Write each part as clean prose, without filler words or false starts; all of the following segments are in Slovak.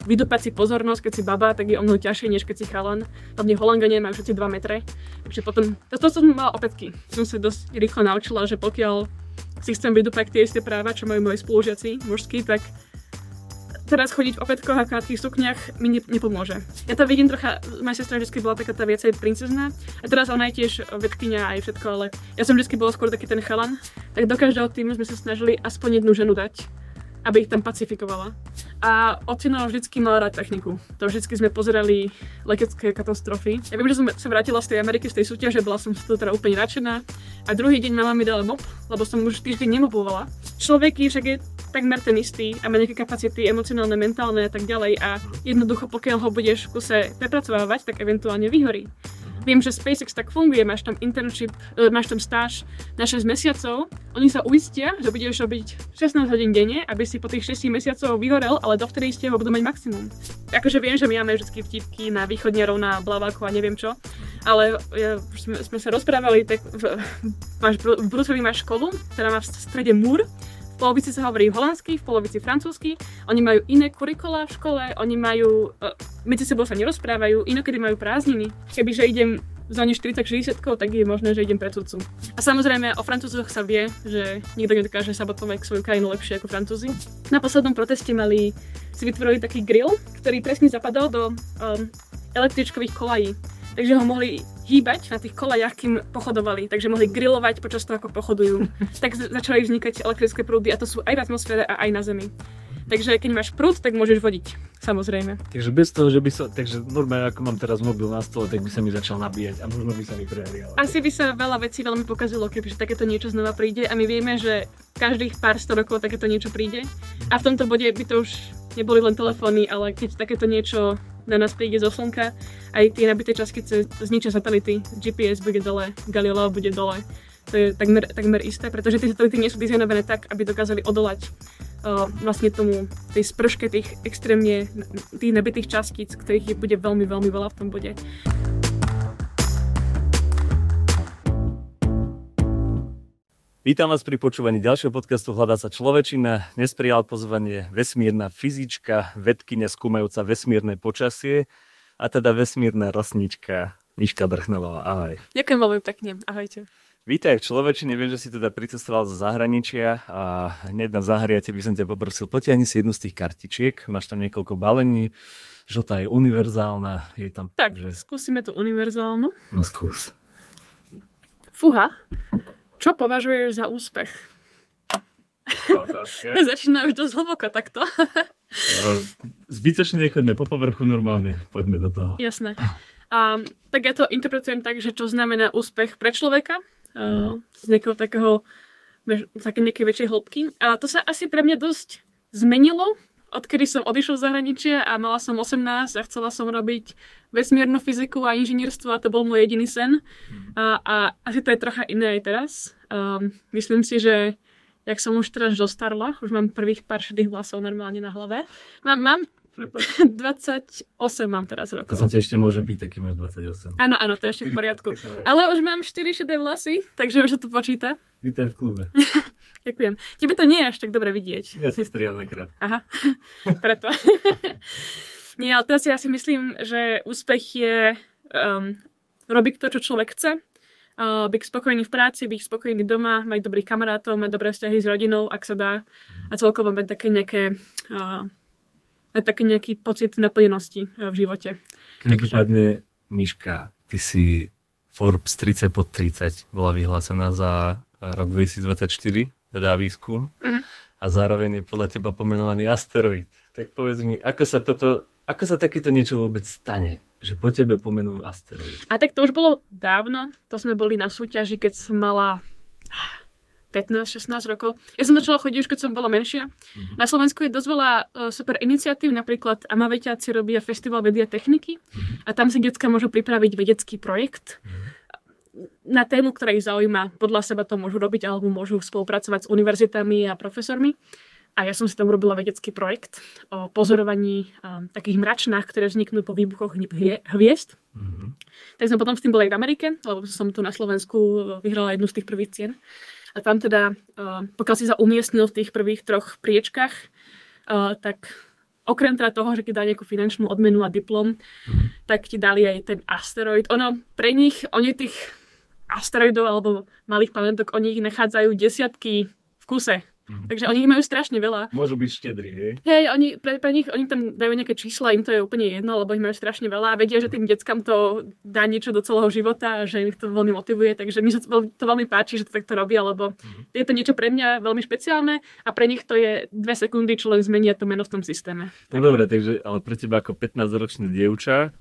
vydúpať si pozornosť, keď si baba, tak je o mnoho ťažšie, než keď si chalan. Hlavne Holanďania majú všetci 2 metre. Takže potom, to som mala opätky. Som sa dosť rýchlo naučila, že pokiaľ si chcem vydúpať tie isté práva, čo majú moji spolužiaci mužskí, tak teraz chodiť v opätkoch a krátkych sukniach mi nepomôže. Ja to vidím trocha, moja sestra vždy bola taká tá viacej princezná a teraz ona je tiež vedkyňa aj všetko, ale ja som vždy bola skôr taký ten chalan, tak do každého týmu sme sa snažili aspoň jednu ženu dať, aby ich tam pacifikovala. A otcino vždycky mal rád techniku. To vždycky sme pozerali letecké katastrofy. Ja viem, že som sa vrátila z tej Ameriky, z tej súťaže, bola som z toho teda úplne nadšená. A druhý deň mama mi dala mop, lebo som už týždeň nemobovala. Človek však je takmer ten istý a má nejaké kapacity emocionálne, mentálne a tak ďalej a jednoducho pokiaľ ho budeš v kuse prepracovávať, tak eventuálne vyhorí. Viem, že SpaceX tak funguje, máš tam internship, máš tam stáž na 6 mesiacov, oni sa uistia, že budeš robiť 16 hodín denne, aby si po tých 6 mesiacov vyhorel, ale dovtedy ste ho budú mať maximum. Akože viem, že my máme vždy vtipky na východniarov, na blaváku a neviem čo, ale sme sa rozprávali, tak v Bruseli máš školu, ktorá má v strede múr. V polovici sa hovorí holandsky, v polovici francúzsky, oni majú iné kurikulá v škole, oni majú, medzi sebou sa nerozprávajú, inokedy majú prázdniny. Kebyže idem za ne 40-60, tak je možné, že idem pre cudcu. A samozrejme o Francúzoch sa vie, že nikto nedokáže sabotovať svoju krajinu lepšie ako Francúzi. Na poslednom proteste si vytvorili taký grill, ktorý presne zapadal do električkových kolají. Takže ho mohli hýbať na tých kolajach, kým pochodovali. Takže mohli grilovať počas toho, ako pochodujú. Tak začali vznikať elektrické prúdy a to sú aj v atmosfére a aj na Zemi. Takže keď máš prúd, tak môžeš vodiť, samozrejme. Takže bez toho, že by som, takže normálne ako mám teraz mobil na stole, tak by sa mi začal nabíjať a možno by sa mi prehrial. Asi by sa veľa vecí veľmi pokazilo, kebyže takéto niečo znova príde a my vieme, že každých pár 100 rokov takéto niečo príde. A v tomto bode by to už neboli len telefóny, ale keď takéto niečo na nás príde zo slnka, aj tie nabité častice zničia satelity, GPS bude dole, Galileo bude dole. To je takmer isté, pretože tie satelity nie sú dizajnované tak, aby dokázali odolať vlastne tomu, tej sprške tých extrémne tých nabitých častíc, ktorých bude veľmi, veľmi veľa v tom bode. Vítam vás pri počúvaní ďalšieho podcastu Hľadá sa človečina. Dnes prijal pozvanie vesmírna fyzička, vedkyňa skúmajúca vesmírne počasie a teda vesmírna rosnička Miška Drchnová. Ahoj. Ďakujem veľmi pekne. Ahojte. Vítaj v človečine, viem, že si teda pricestoval zo zahraničia a hneď na zahriate by som ťa poprosil, potiahni si jednu z tých kartičiek, máš tam niekoľko balení, žltá je univerzálna, je tam... Tak, skúsime tú univerzálnu. No skús. Fúha. Čo považuješ za úspech? Začína už dosť hlboko takto. Zbytočne nechoďme po povrchu normálne, poďme do toho. Jasné. Tak ja to interpretujem tak, že čo znamená úspech pre človeka, z nejakého takého, také nejakej väčšej hĺbky. A to sa asi pre mňa dosť zmenilo, odkedy som odišla z zahraničia a mala som 18 a chcela som robiť vesmírnu fyziku a inžinierstvo a to bol môj jediný sen. A asi to je trocha iné aj teraz. Myslím si, že jak som už teraz dostarla, už mám prvých pár šedých vlasov normálne na hlave. Mám 28 mám teraz rokov. To sa ťa ešte môže byť, taký máš 28. Áno, to je ešte v poriadku. Ale už mám 4 šedé vlasy, takže už sa to počíta. Vítaj v klube. Ďakujem. Tebe to nie je až tak dobre vidieť. Ja si striam nakrát. Aha, preto. Nie, ale teraz ja si myslím, že úspech je robiť to, čo človek chce. Byť spokojný v práci, byť spokojný doma, mať dobrých kamarátov, mať dobré vzťahy s rodinou, ak sa dá. A celkovo mať také nejaký pocit naplnenosti v živote. Každopádne, Miška, ty si Forbes 30 pod 30 bola vyhlásená za rok 2024, teda výskum. A zároveň je podľa teba pomenovaný asteroid. Tak povedz mi, ako sa takéto niečo vôbec stane? Že po tebe pomenujú asteroid. A tak to už bolo dávno. To sme boli na súťaži, keď som mala 15-16 rokov. Ja som začala chodiť už, keď som bola menšia. Na Slovensku je dosť veľa super iniciatív, napríklad Amaveťáci robia festival vedy a techniky a tam si decká môžu pripraviť vedecký projekt na tému, ktorá ich zaujíma. Podľa seba to môžu robiť alebo môžu spolupracovať s univerzitami a profesormi. A ja som si tam robila vedecký projekt o pozorovaní takých mračnách, ktoré vzniknú po výbuchoch hviezd. Tak som potom s tým bola aj v Amerike, lebo som tu na Slovensku vyhrala jednu z tých prvých cien. A tam teda, pokiaľ si sa umiestnil v tých prvých 3 priečkách, tak okrem teda toho, že keď dá nejakú finančnú odmenu a diplom, tak ti dali aj ten asteroid. Pre nich, oni tých asteroidov alebo malých planetok, oni ich nachádzajú desiatky v kuse. Takže oni ich majú strašne veľa. Môžu byť štedrí, hej? Hej, pre nich, oni tam dajú nejaké čísla, im to je úplne jedno, lebo ich majú strašne veľa a vedia, že tým deckám to dá niečo do celého života a že ich to veľmi motivuje, takže mi sa to veľmi páči, že to takto robia, lebo je to niečo pre mňa veľmi špeciálne a pre nich to je 2 sekundy, čo len zmenia to meno v tom systéme. No dobre, takže ale pre teba ako 15-ročné dievča,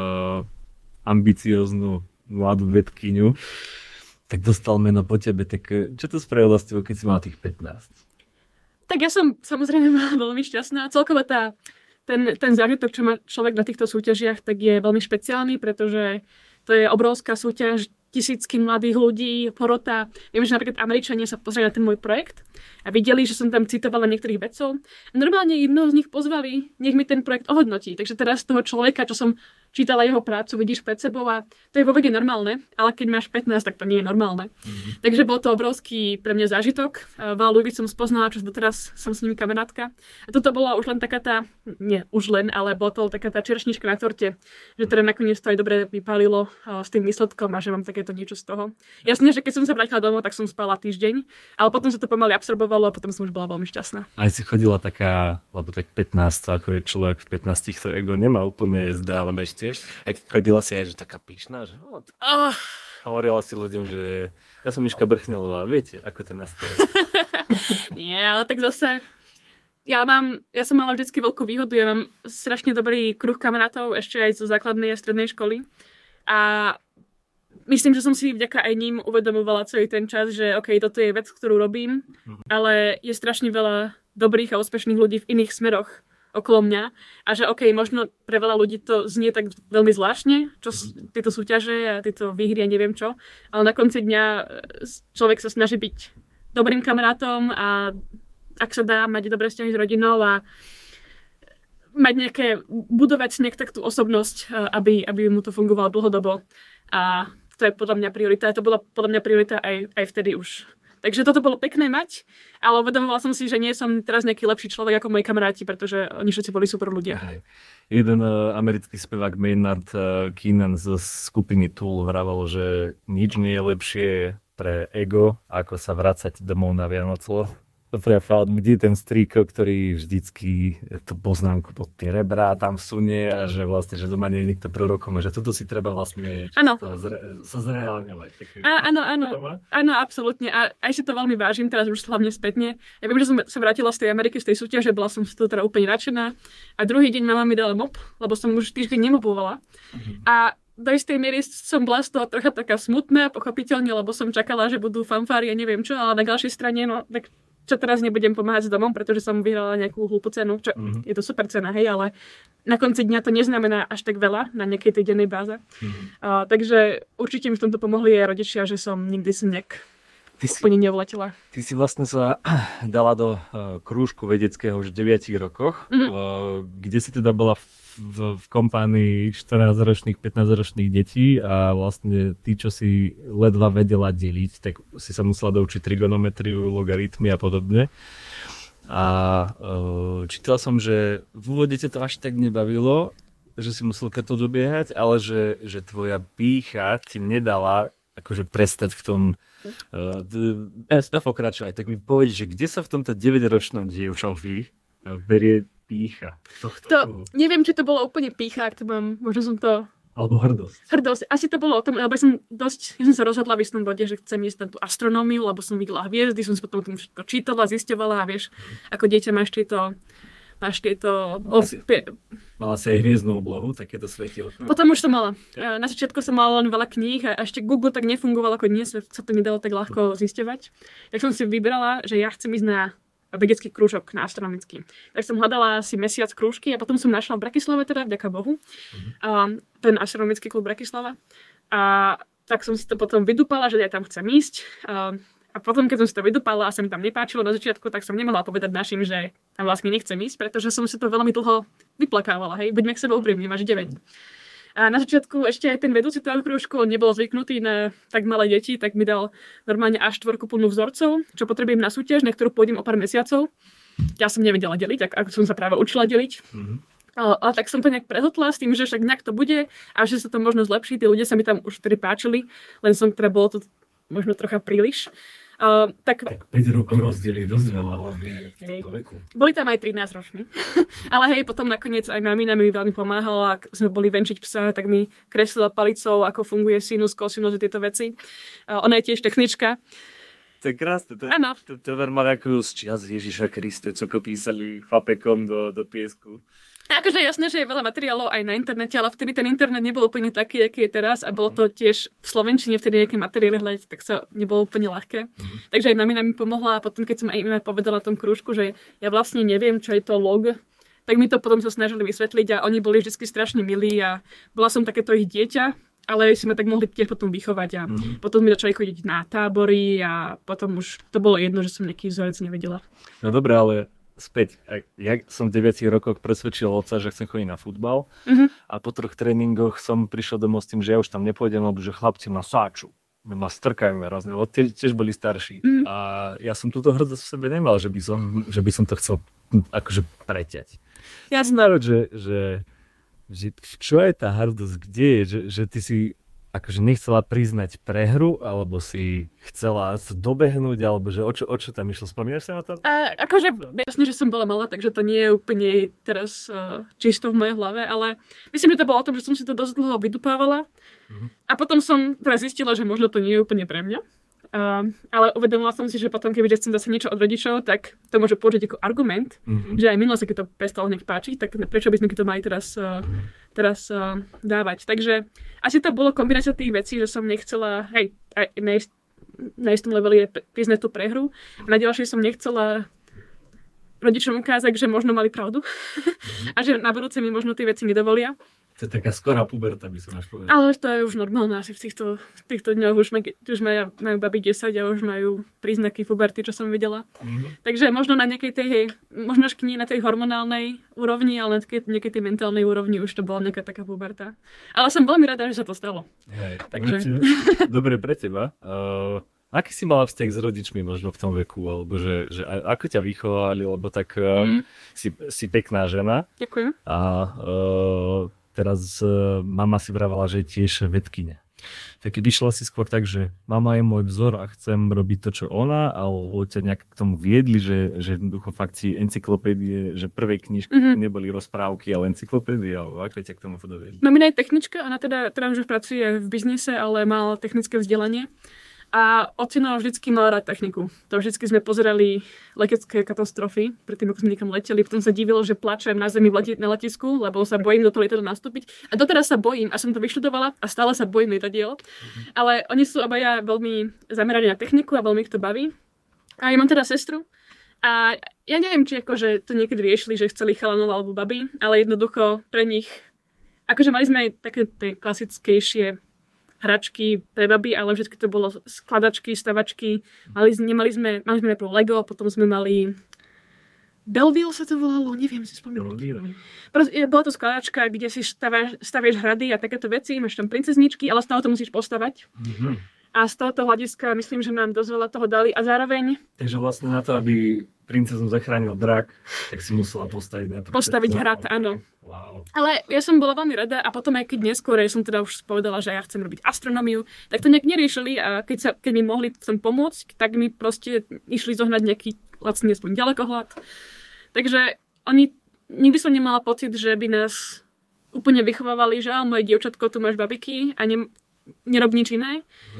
ambicióznu mladú vedkyňu, tak dostal meno po tebe, tak čo to spravilo s tebou, keď si mal tých 15? Tak ja som samozrejme bola veľmi šťastná. Celkovo ten zážitok, čo má človek na týchto súťažiach, tak je veľmi špeciálny, pretože to je obrovská súťaž, tisícky mladých ľudí, porota. Viem, že napríklad Američania sa pozreli na ten môj projekt a videli, že som tam citovala niektorých vedcov. Normálne jednou z nich pozvali, nech mi ten projekt ohodnotí. Takže teraz toho človeka, čo som čítala jeho prácu, vidíš pred sebou a to je vo vede normálne, ale keď máš 15, tak to nie je normálne. Takže bol to obrovský pre mňa zážitok. Veľa ľudí som spoznala, čo doteraz som s nimi kamarátka. A toto bola už len taká ale bola to taká tá čerešnička na torte, že teda nakoniec to aj dobre vypálilo s tým výsledkom a že mám takéto niečo z toho. Jasne, že keď som sa vrátila domov, tak som spala týždeň, ale potom sa to pomaly absorbovalo a potom som už bola veľmi šťastná. Aj si chodila taká, lebo tak 15, ako je človek v 15, to ego nemá úplne zdávam ešte. Ak chodila si aj, že taká pyšná, že hovorila si ľuďom, že ja som Miška Brchnelová, viete, ako to nastaví. Nie, ale tak zase ja som mala vždycky veľkú výhodu, ja mám strašne dobrý kruh kamarátov, ešte aj zo základnej a strednej školy a myslím, že som si vďaka aj ním uvedomovala celý ten čas, že toto je vec, ktorú robím, ale je strašne veľa dobrých a úspešných ľudí v iných smeroch okolo mňa a že možno pre veľa ľudí to znie tak veľmi zvláštne, čo tieto súťaže a tieto výhry a neviem čo, ale na konci dňa človek sa snaží byť dobrým kamarátom a ak sa dá mať dobré vzťahy s rodinou a mať budovať si tú osobnosť, aby mu to fungovalo dlhodobo a to je podľa mňa priorita, to bola podľa mňa priorita aj vtedy už. Takže toto bolo pekné mať, ale uvedomovala som si, že nie som teraz nejaký lepší človek ako moji kamaráti, pretože oni všetci boli super ľudia. Jeden americký spevák Maynard Keenan z skupiny Tool vravel, že nič nie je lepšie pre ego, ako sa vracať domov na Vianoce. Kde ten strýko, ktorý vždycky tú poznámku pod tie rebrá tam sunie a že vlastne, že doma nie je nikto prorokom, že toto si treba vlastne sa zreálňovať. Áno, absolútne. A aj si to veľmi vážim, teraz už hlavne spätne. Ja viem, že som sa vrátila z tej Ameriky, z tej súťaže, bola som z toho teda úplne nadšená. A druhý deň mama mi dala mop, lebo som už týždeň nemopovala. A do istej miery som bola z toho trocha taká smutná, pochopiteľne, lebo som čakala, že budú fanfári a neviem čo, ale na ďalšej strane, tak čo teraz nebudem pomáhať s domom, pretože som vyhrala nejakú hlúpu cenu, čo je to super cena, hej, ale na konci dňa to neznamená až tak veľa na nejakej tej dennej báze. Takže určite mi v tomto pomohli aj rodičia, že som nikdy si úplne nevletela. Ty si vlastne sa dala do krúžku vedeckého už v 9 rokoch, kde si teda bola v kompánii 14-ročných, 15-ročných detí a vlastne tí, čo si ledva vedela deliť, tak si sa musela doučiť trigonometriu, logaritmy a podobne. A čítal som, že v úvode to až tak nebavilo, že si musel to dobiehať, ale že tvoja pýcha ti nedala akože prestať v tom pokračovať. Tak mi povedz, že kde sa v tomto 9-ročnom dievčovi berie pýcha? Neviem, či to bolo úplne pýcha, ak to mám, možno som to... Alebo hrdosť. Asi to bolo o tom, lebo ja som sa rozhodla v istom bode, že chcem ísť na tú astronómiu, lebo som videla hviezdy, som si potom o tom všetko čítala, zisťovala a vieš, ako dieťa máš tieto... Mala si aj hviezdnu oblohu, takéto svetielko. Potom už som mala. Na začiatku som mala len veľa kníh a ešte Google tak nefungoval, ako dnes sa to nedalo tak ľahko zisťovať. Tak som si vybrala, že ja chcem ísť na vedecký krúžok, na astronomický. Tak som hľadala asi mesiac krúžky a potom som našla v Bratislave teda, vďaka Bohu, ten astronomický klub Bratislava. A tak som si to potom vydupala, že ja tam chcem ísť. A potom, keď som si to vydupala a sa mi tam nepáčilo na začiatku, tak som nemohla povedať našim, že tam vlastne nechcem ísť, pretože som si to veľmi dlho vyplakávala. Hej, buďme k sebe úprimní, máš 9. A na začiatku ešte aj ten vedúci toho krúžku, on nebol zvyknutý na tak malé deti, tak mi dal normálne až 4 plnú vzorcov, čo potrebujem na súťaž, na ktorú pôjdem o pár mesiacov. ja som nevedela deliť, ako som sa práve učila deliť. Ale tak som to nejak prezotla s tým, že však nejak to bude a že sa to možno zlepší. Tí ľudia sa mi tam už vtedy páčili, len som teda bolo to možno trocha príliš. Tak 5 rokov rozdiely dosť veľa. Boli tam aj 13 roční. Ale hej, potom nakoniec aj mamina mi veľmi pomáhala, ak sme boli venčiť psa, tak mi kreslila palicou, ako funguje sinus, kosinus, tieto veci. Ona je tiež technička. To je krásne. Áno. To mal ako z čias Ježiša Krista, čo písali fapekom do piesku. Akože jasné, že je veľa materiálov aj na internete, ale vtedy ten internet nebol úplne taký, aký je teraz a bolo to tiež v slovenčine vtedy nejaké materiály hľadať, tak sa nebolo úplne ľahké. Takže aj mamina mi pomohla a potom, keď som aj im povedala tom krúžku, že ja vlastne neviem, čo je to log, tak mi to potom sa snažili vysvetliť a oni boli vždy strašne milí a bola som takéto ich dieťa, ale si ma tak mohli tiež potom vychovať a potom mi začali chodiť na tábory a potom už to bolo jedno, že som nejaký vzorec nevedela. No dobré, ale späť, ja som v 9 rokoch presvedčil otca, že chcem chodiť na futbal a po 3 tréningoch som prišiel domov s tým, že ja už tam nepôjdem, lebo že chlapci ma sáču. Ma strkajú hrozne, lebo tiež boli starší. A ja som túto hrdosť v sebe nemal, že by som to chcel akože preťať. Ja som národ, že čo je tá hrdosť, kde je, že ty si akože nechcela priznať prehru, alebo si chcela sa dobehnúť, alebo že o čo tam išlo? Spomínaš sa na to? Akože jasne, že som bola malá, takže to nie je úplne teraz čisto v mojej hlave, ale myslím, že to bolo o tom, že som si to dosť dlho vydupávala a potom som teraz zistila, že možno to nie je úplne pre mňa. Ale uvedomila som si, že potom, kebyže chcem zase niečo od rodičov, tak to môže použiť ako argument, že aj minulo sa keď to prestalo hneď páčiť, tak prečo by sme to mali teraz dávať. Takže asi to bolo kombinácia tých vecí, že som nechcela, na istom leveli priznať tú prehru a na ďalšej som nechcela rodičom ukázať, že možno mali pravdu a že na budúce mi možno tie veci nedovolia. To je taká skorá puberta, by som až povedal. Ale to je už normálne asi v týchto dňoch. Už majú babi 10 a už majú príznaky puberty, čo som videla. Takže možno na nejakej tej, možno až nie na tej hormonálnej úrovni, ale na nejakej tej mentálnej úrovni už to bola nejaká taká puberta. Ale som veľmi rada, že sa to stalo. Hej, takže... Dobre pre teba. Aký si mala vzťah s rodičmi možno v tom veku? Alebo že ako ťa vychovali? Lebo tak si pekná žena. Ďakujem. A teraz mama si vravala, že je tiež vedkyňa. Tak keď išla si skôr tak, že mama je môj vzor a chcem robiť to, čo ona, alebo ťa nejak k tomu viedli, že jednoducho fakt si encyklopédie, že prvé knižky neboli rozprávky, ale encyklopédie, alebo ako ťa k tomu doviedli? Mamina je technička, ona teda už pracuje v biznise, ale mala technické vzdelanie. A otec vždycky mal rád techniku. To vždycky sme pozerali letecké katastrofy, predtým ako sme niekam leteli, potom sa divilo, že plačem na zemi na letisku, lebo sa bojím do toho lietadla nastúpiť. A doteraz sa bojím, a som to vyštudovala a stále sa bojím lietadiel. Ale oni sú obaja veľmi zameraní na techniku a veľmi ich to baví. A ja mám teda sestru. A ja neviem, či akože to niekedy riešili, že chceli chalanov alebo baby, ale jednoducho pre nich, akože mali sme aj také tie klasickejšie hračky pre baby, ale vždy to bolo skladačky, stavačky. Mali sme najprv Lego, potom sme mali Belleville sa to volalo, neviem si spomínať. Bola to skladačka, kde si stavieš hrady a takéto veci, máš tam princezničky, ale stále to musíš postavať. A z tohoto hľadiska myslím, že nám dosť veľa toho dali a zároveň... Takže vlastne na to, aby princeznu zachránil drak, tak si musela postaviť hrad, áno. Wow. Ale ja som bola veľmi rada a potom aj keď neskôr som teda už povedala, že ja chcem robiť astronómiu, tak to nejak neriešili a keď mi mohli v tom pomôcť, tak mi proste išli zohnať nejaký lacný aspoň ďalekohľad. Takže nikdy som nemala pocit, že by nás úplne vychovávali, že moje dievčatko, tu máš babiky a nerob nič iné.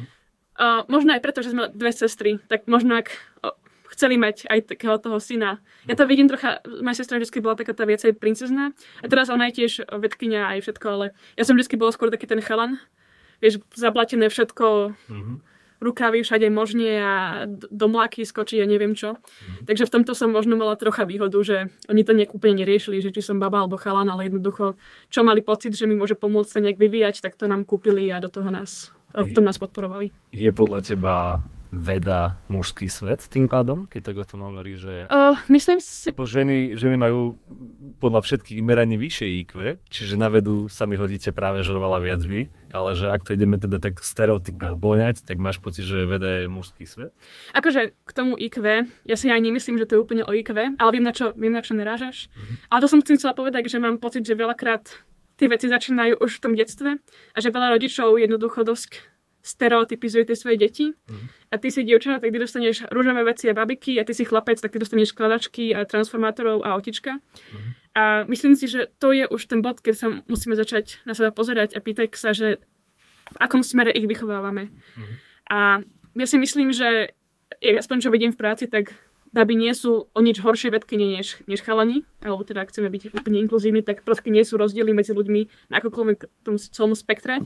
Možno aj preto, že sme dve sestry, tak možno ak chceli mať aj takého toho syna. Ja to vidím trocha, moja sestra vždy bola taká tá viacej princezná a teraz ona je tiež vedkyňa aj všetko, ale ja som vždy bola skôr taký ten chalan, vieš, zablatené všetko, rukávy všade možne a do mláky skočí a neviem čo. Takže v tomto som možno mala trocha výhodu, že oni to nejak úplne neriešili, že či som baba alebo chalan, ale jednoducho, čo mali pocit, že mi môže pomôcť sa nejak vyvíjať, tak to nám kúpili a do toho nás podporovali. Je podľa teba veda, mužský svet tým pádom, keď tak o tom hovorí, že myslím si... ženy majú podľa všetkých meraní vyššie IQ, čiže na vedu sa mi hodíte práve že oveľa viac vy, ale že ak to ideme teda tak stereotypne boňať, tak máš pocit, že veda je mužský svet? Akože k tomu IQ, ja si aj nemyslím, že to je úplne o IQ, ale viem, na čo narážaš. Ale to som chcela povedať, že mám pocit, že veľakrát tie veci začínajú už v tom detstve a že veľa rodičov jednoducho dosť stereotypizuje tie svoje deti. A ty si dievčina, tak ty dostaneš rúžové veci a babiky, a ty si chlapec, tak ty dostaneš skladačky a transformátorov a autička. A myslím si, že to je už ten bod, keď sa musíme začať na seba pozerať a pýtať sa, že v akom smere ich vychovávame. A ja si myslím, že aspoň čo vidím v práci, tak baby nie sú o nič horšie vedkyne než chalani, alebo teda ak chceme byť úplne inkluzívni, tak proste nie sú rozdiely medzi ľuďmi na akokoľvek tom celom spektre.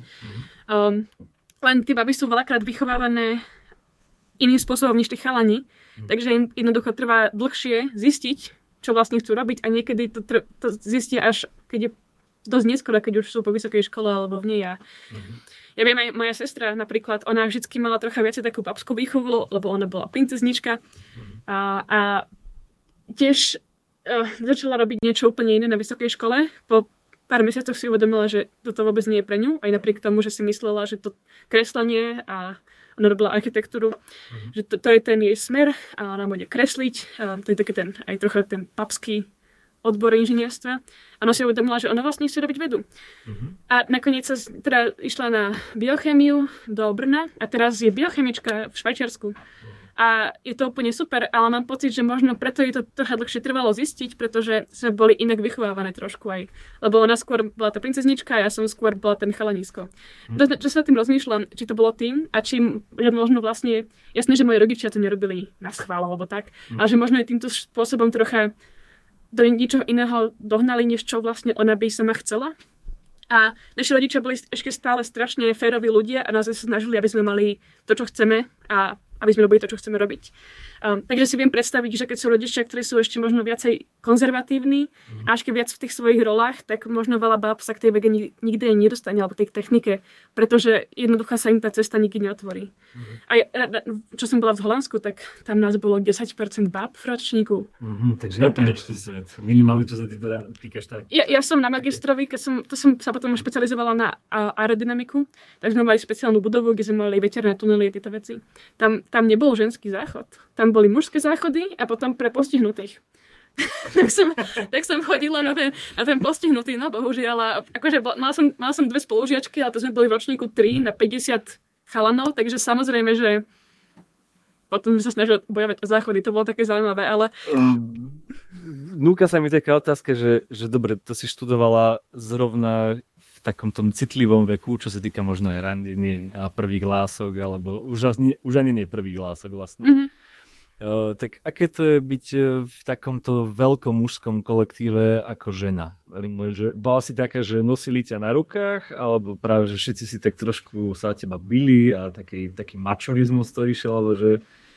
Len tie baby sú veľakrát vychovávané iným spôsobom než tí chalani, takže im jednoducho trvá dlhšie zistiť, čo vlastne chcú robiť a niekedy to zistia až, keď je dosť neskoro, keď už sú po vysokej škole alebo v nej. Ja viem, aj moja sestra napríklad, ona vždycky mala trocha viacej takú babskú výchovu, lebo ona bola princeznička a tiež začala robiť niečo úplne iné na vysokej škole. Po pár mesiacoch si uvedomila, že toto vôbec nie je pre ňu, aj napriek tomu, že si myslela, že to kreslenie a ona robila architektúru, že to je ten jej smer a ona bude kresliť. To je taký aj trocha ten papský odbor inžinierstva. A ona si uvedomila, že ona vlastne chce robiť vedu. A nakoniec sa teda išla na biochémiu do Brna a teraz je biochemička v Švajčiarsku. A je to úplne super, ale mám pocit, že možno preto je to trocha dlhšie trvalo zistiť, pretože sme boli inak vychovávané trošku aj. Lebo ona skôr bola tá princeznička a ja som skôr bola ten chalanísko. Čo sa tým rozmýšľam, či to bolo tým a či že možno vlastne, jasné, že moji rodičia to nerobili na schvál alebo tak, ale že možno je týmto spôsobom trocha do ničoho iného dohnali, než čo vlastne ona by sama chcela. A naši rodičia boli ešte stále strašne féroví ľudia a nás sa snažili, aby sme mali to, čo chceme a aby sme robili to, čo chceme robiť. Takže si viem predstaviť, že keď sú rodičia, ktorí sú ešte možno viacej konzervatívni a až keď viac v tých svojich rolách, tak možno veľa báb sa k tej vege nikdy nedostane alebo tej technike, pretože jednoducho sa im tá cesta nikdy neotvorí. A čo som bola v Holandsku, tak tam nás bolo 10% báb v ročníku. Takže neprečný svet. Minimálne, čo sa ty teda týkaš tak. Ja som na magistrovi, som sa potom špecializovala na aerodynamiku, takže sme mali špeciálnu budovu, kde sme mali veterné tunely a tieto veci. Tam nebol ženský záchod. Tam boli mužské záchody a potom pre postihnutých. tak som chodila na ten postihnutý, no bohužiaľ. A akože mala som 2 spolužiačky, ale to sme boli v ročníku 3 na 50 chalanov, takže samozrejme, že potom sa snažila bojovať o záchody, to bolo také zaujímavé, ale... Núka sa mi taká otázka, že dobre, to si študovala zrovna v takom tom citlivom veku, čo sa týka možno aj randení a prvých lások, alebo už ani nie prvých lások vlastne. Tak aké to je byť v takomto veľkom mužskom kolektíve ako žena? Že bola si taká, že nosili ťa na rukách, alebo práve, že všetci si tak trošku sa teba bili a taký mačorizmus to išiel, alebo že...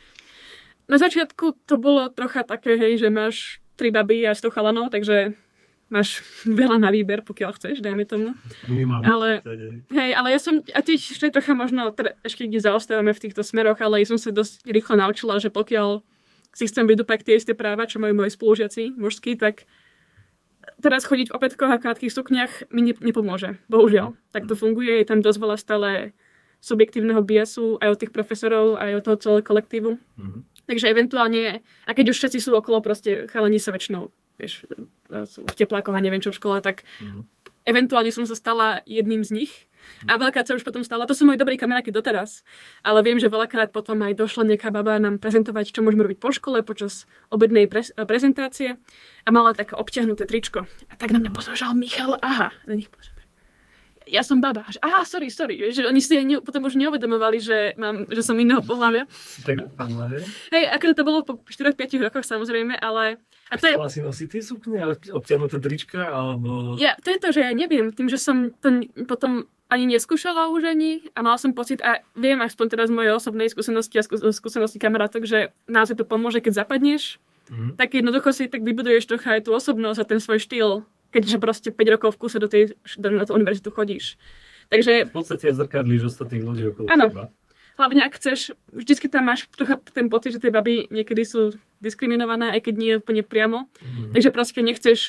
Na začiatku to bolo trocha také, hej, že máš 3 baby a 100 chalanov, takže máš veľa na výber, pokiaľ chceš, dajme tomu. Ale ja som, a tiež ešte trocha možno, ešte kde zaostávame v týchto smeroch, ale ja som sa dosť rýchlo naučila, že pokiaľ si chcem vydúpať tie isté práva, čo majú moji spolužiaci mužskí, tak teraz chodiť v opätkoch a krátkych sukniach mi nepomôže. Bohužiaľ. Tak to funguje, je tam dosť veľa stále subjektívneho biasu aj od tých profesorov, aj od toho celého kolektívu. Takže eventuálne, a keď už všetci sú okolo, proste chalani sa väčšinou, vieš, sú v teplákoch a neviem čo v škole, tak eventuálne som sa stala jedným z nich. A veľakrát sa už potom stala, to sú moji dobrí kamaráti doteraz, ale viem, že veľakrát potom aj došla nejaká baba nám prezentovať, čo môžeme robiť po škole počas obednej prezentácie a mala také obťahnuté tričko. A tak na mňa pozval Michal, aha, na nich pozval. Ja som baba. Aha, sorry. Že oni si potom už neuvedomovali, že som iného pohlavia. Hej, akože to bolo po 4-5 rokoch samozrejme, ale... A to je... si nosiť tie sukne, ale obtiahnuté trička, alebo... Ja, to je to, že ja neviem, tým, že som to potom ani neskúšala už ani a mala som pocit a viem aspoň teraz z mojej osobnej skúsenosti a skúsenosti kamarátok, že naozaj to pomôže, keď zapadneš, tak jednoducho si tak vybuduješ trocha aj tú osobnosť a ten svoj štýl, keďže proste 5 rokov v kuse na tú univerzitu chodíš. Takže... V podstate zrkadlíš ostatných ľudí okolo teba. hlavne ak chceš, vždycky tam máš trocha ten pocit, že tie baby niekedy sú diskriminované, aj keď nie úplne priamo. Takže proste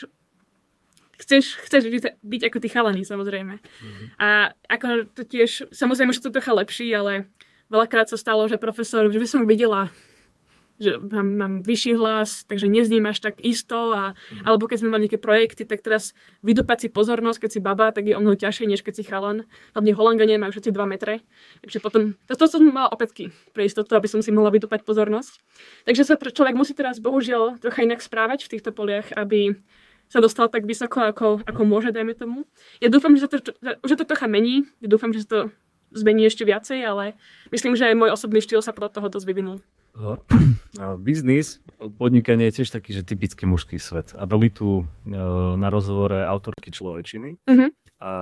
chceš byť ako tí chalani, samozrejme. A ako to tiež, samozrejme, že to trocha lepší, ale veľakrát sa stalo, že profesor, že by som videla, že mám vyšší hlas, takže neznímaš tak isto, alebo keď sme mali nejaké projekty, tak teraz vydúpať si pozornosť, keď si baba, tak je o mnoho ťažšie, než keď si chalan. Hlavne Holandania majú všetci 2 metre. Takže potom, to som mala opätky pre istotu, aby som si mohla vydúpať pozornosť. Takže sa človek musí teraz bohužiaľ trocha inak správať v týchto poliach, aby sa dostal tak vysoko, ako môže, dajme tomu. Ja dúfam, že to trocha mení, dúfam, že sa to zmení ešte viacej, ale myslím, že aj môj osobný štýl sa podľa toho dosť vyvinul. Biznis, podnikanie je tiež taký, že typický mužský svet. A boli tu na rozhovore autorky Človečiny a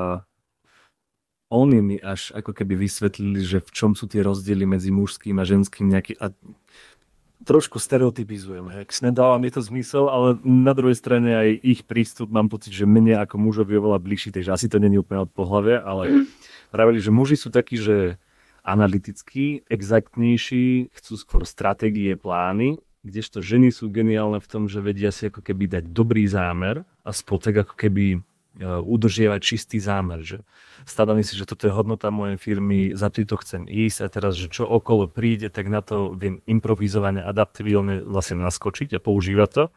oni mi až ako keby vysvetlili, že v čom sú tie rozdiely medzi mužským a ženským nejaký... A trošku stereotypizujem, nedáva mi to zmysel, ale na druhej strane aj ich prístup mám pocit, že mne ako mužovi je veľa bližší, takže asi to nie je úplne od pohlavia, ale pravili, že muži sú takí, že analytickí, exaktnejší, chcú skôr stratégie, plány, kdežto ženy sú geniálne v tom, že vedia si ako keby dať dobrý zámer a spotek ako keby udržiavať čistý zámer. Že stávame si, že toto je hodnota mojej firmy, za týmto chcem ísť a teraz, že čo okolo príde, tak na to viem improvizovane, adaptabilne vlastne naskočiť a používať to.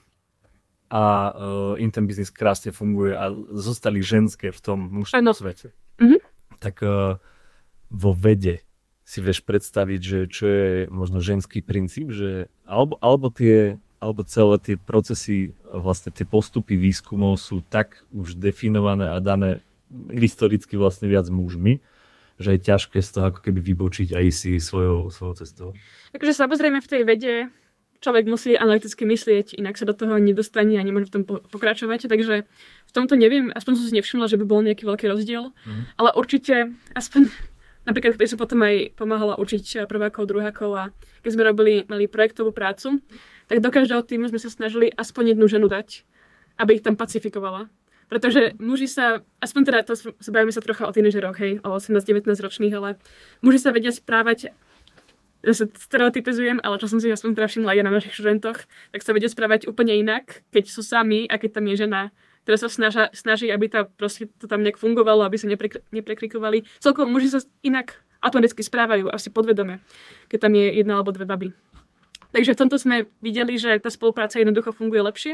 A im ten biznis krásne funguje a zostali ženské v tom mužskom svete. Tak vo vede si vieš predstaviť, že čo je možno ženský princíp, že alebo celé tie procesy, vlastne tie postupy výskumov sú tak už definované a dané historicky vlastne viac mužmi, že je ťažké z toho ako keby vybočiť aj si svojou cestou. Takže samozrejme v tej vede človek musí analyticky myslieť, inak sa do toho nedostane a nemôže v tom pokračovať, takže v tomto neviem, aspoň som si nevšimla, že by bol nejaký veľký rozdiel, ale určite aspoň napríklad, keď som potom aj pomáhala učiť prvákov, druhákov a keď sme mali projektovú prácu, tak do každého týmu sme sa snažili aspoň jednu ženu dať, aby ich tam pacifikovala. Pretože muži sa, aspoň teda, bavíme sa trocha o tínežeroch, hej, o 18-19 ročných, ale muži sa vedia správať, ja sa stereotypizujem, ale čo som si aspoň teda všimla aj na našich študentoch, tak sa vedia správať úplne inak, keď sú sami a keď tam je žena, ktorá sa snaží, aby to tam nejak fungovalo, aby sa neprekrikovali. Celkovo muži sa inak automaticky správajú, asi podvedome, keď tam je jedna alebo dve baby. Takže v tomto sme videli, že tá spolupráca jednoducho funguje lepšie.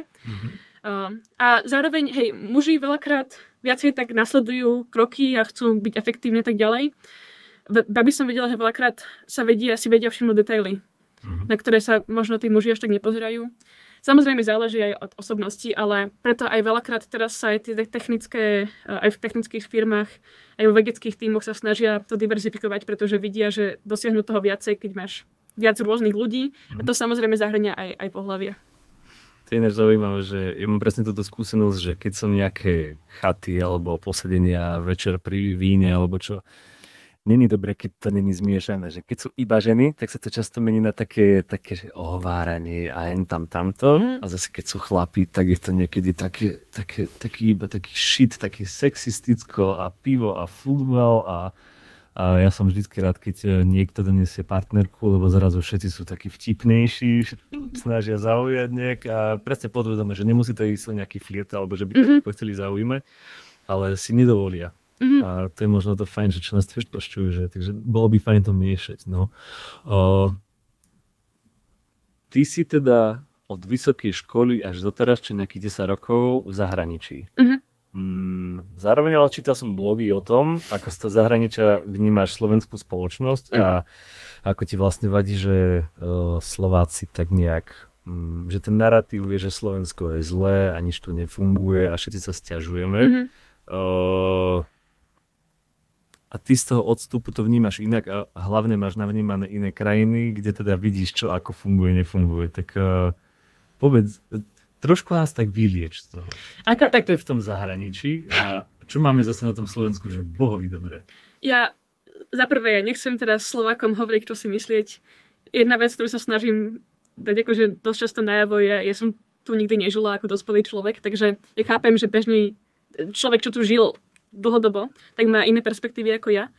A zároveň, hej, muži veľakrát viacej tak nasledujú kroky a chcú byť efektívne tak ďalej. Baby som videla, že veľakrát si vedia všimnúť detaily, na ktoré sa možno tí muži až tak nepozerajú. Samozrejme záleží aj od osobnosti, ale preto aj veľakrát teraz sa aj tie technické, aj v technických firmách, aj vo vedeckých tímoch sa snažia to diverzifikovať, pretože vidia, že dosiahnu toho viacej, keď máš viac rôznych ľudí. A to samozrejme zahrania aj pohlavia. To je ináč zaujímavé, že ja mám presne túto skúsenosť, že keď som nejaké chaty alebo posedenia večer pri víne alebo čo, není dobré, keď to není zmiešané, že keď sú iba ženy, tak sa to často mení na také že ohováranie a tamto. A zase keď sú chlapi, tak je to niekedy taký shit, taký sexisticko a pivo a futbal a ja som vždycky rád, keď niekto donesie partnerku, lebo zrazu všetci sú takí vtipnejší, snažia zaujať nejak a presne podvedome, že nemusí to ísť nejaký flirt alebo že by to chceli zaujíme, ale si nedovolia. A to je možno to fajn, že čo nás tiež pošťujú, že takže bolo by fajn to miešať. No. Ty si teda od vysokej školy až doteraz, či nejakých 10 rokov v zahraničí. Zároveň ale čítal som blogy o tom, ako z toho zahraničia vnímaš slovenskú spoločnosť a ako ti vlastne vadí, že Slováci tak nejak, že ten narratív je, že Slovensko je zlé a nič tu nefunguje a všetci sa sťažujeme. A ty z toho odstupu to vnímaš inak a hlavne máš navnímané iné krajiny, kde teda vidíš, čo ako funguje, nefunguje. Tak povedz, trošku nás tak vylieč z toho. Aká tak to je v tom zahraničí a čo máme zase na tom Slovensku, že bohovi dobre? Ja zaprvé nechcem teraz Slovákom hovoriť, čo si myslieť. Jedna vec, ktorú sa snažím dať akože dosť často najavo, ja som tu nikdy nežila ako dospelý človek, takže ja chápem, že bežný človek, čo tu žil dlhodobo, tak má iné perspektívy ako ja.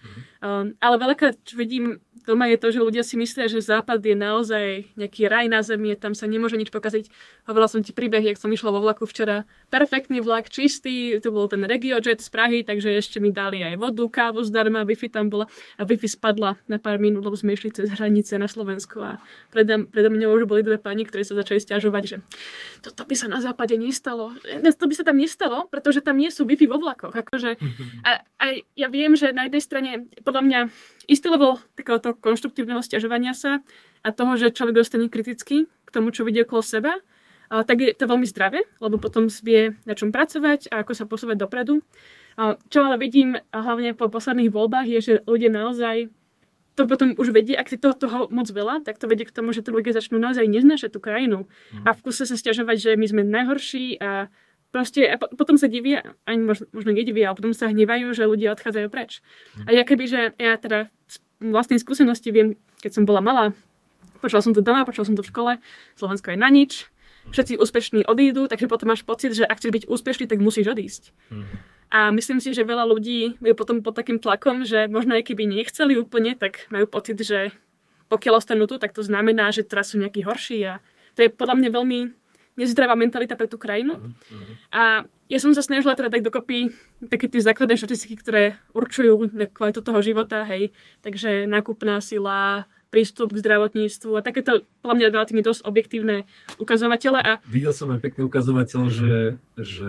Ale veľakrát, čo vidím doma, je to, že ľudia si myslia, že Západ je naozaj nejaký raj na zemi, tam sa nemôže nič pokaziť. Hovorila som ti príbeh, jak som išla vo vlaku včera. Perfektný vlak, čistý, to bol ten RegioJet z Prahy, takže ešte mi dali aj vodu, kávu zdarma, Wi-Fi tam bola a Wi-Fi spadla na pár minút, lebo sme išli cez hranice na Slovensku a predo mňou už boli dve pani, ktoré sa začali sťažovať, že toto by sa na Západe nestalo. To by sa tam nestalo, pretože tam nie sú Wi-Fi vo vlakoch. Akože, a ja viem, že na jednej strane podľa mňa istý level takéhoto konštruktívneho sťažovania sa a toho, že človek dostane kriticky k tomu, čo vidí okolo seba, tak je to veľmi zdravé, lebo potom vie na čom pracovať a ako sa posúvať dopredu. Čo ale vidím, hlavne po posledných voľbách, je, že ľudia naozaj to potom už vedie, ak si toho moc veľa, tak to vedie k tomu, že tí ľudia začnú naozaj neznášať tú krajinu a v kuse sa sťažovať, že my sme najhorší a proste, a potom sa divia, ani možno nedivia, ale potom sa hnevajú, že ľudia odchádzajú preč. A ja keby, že ja teda z vlastnej skúsenosti viem, keď som bola malá, počula som to doma, počula som to v škole, Slovensko je na nič, všetci úspešní odídu, takže potom máš pocit, že ak chceš byť úspešný, tak musíš odísť. A myslím si, že veľa ľudí je potom pod takým tlakom, že možno aj keby nechceli úplne, tak majú pocit, že pokiaľ ostanú tu, tak to znamená, že teraz sú nejakí horší a to je podľa mňa veľmi nezdravá mentalita pre tú krajinu. A ja som sa snažila teda dať dokopy také tie základné štatistiky, ktoré určujú kvalitu toho života, hej. Takže nákupná sila, prístup k zdravotníctvu a takéto, podľa mňa relatívne dosť objektívne ukazovatele. A videl som aj pekný ukazovateľ, že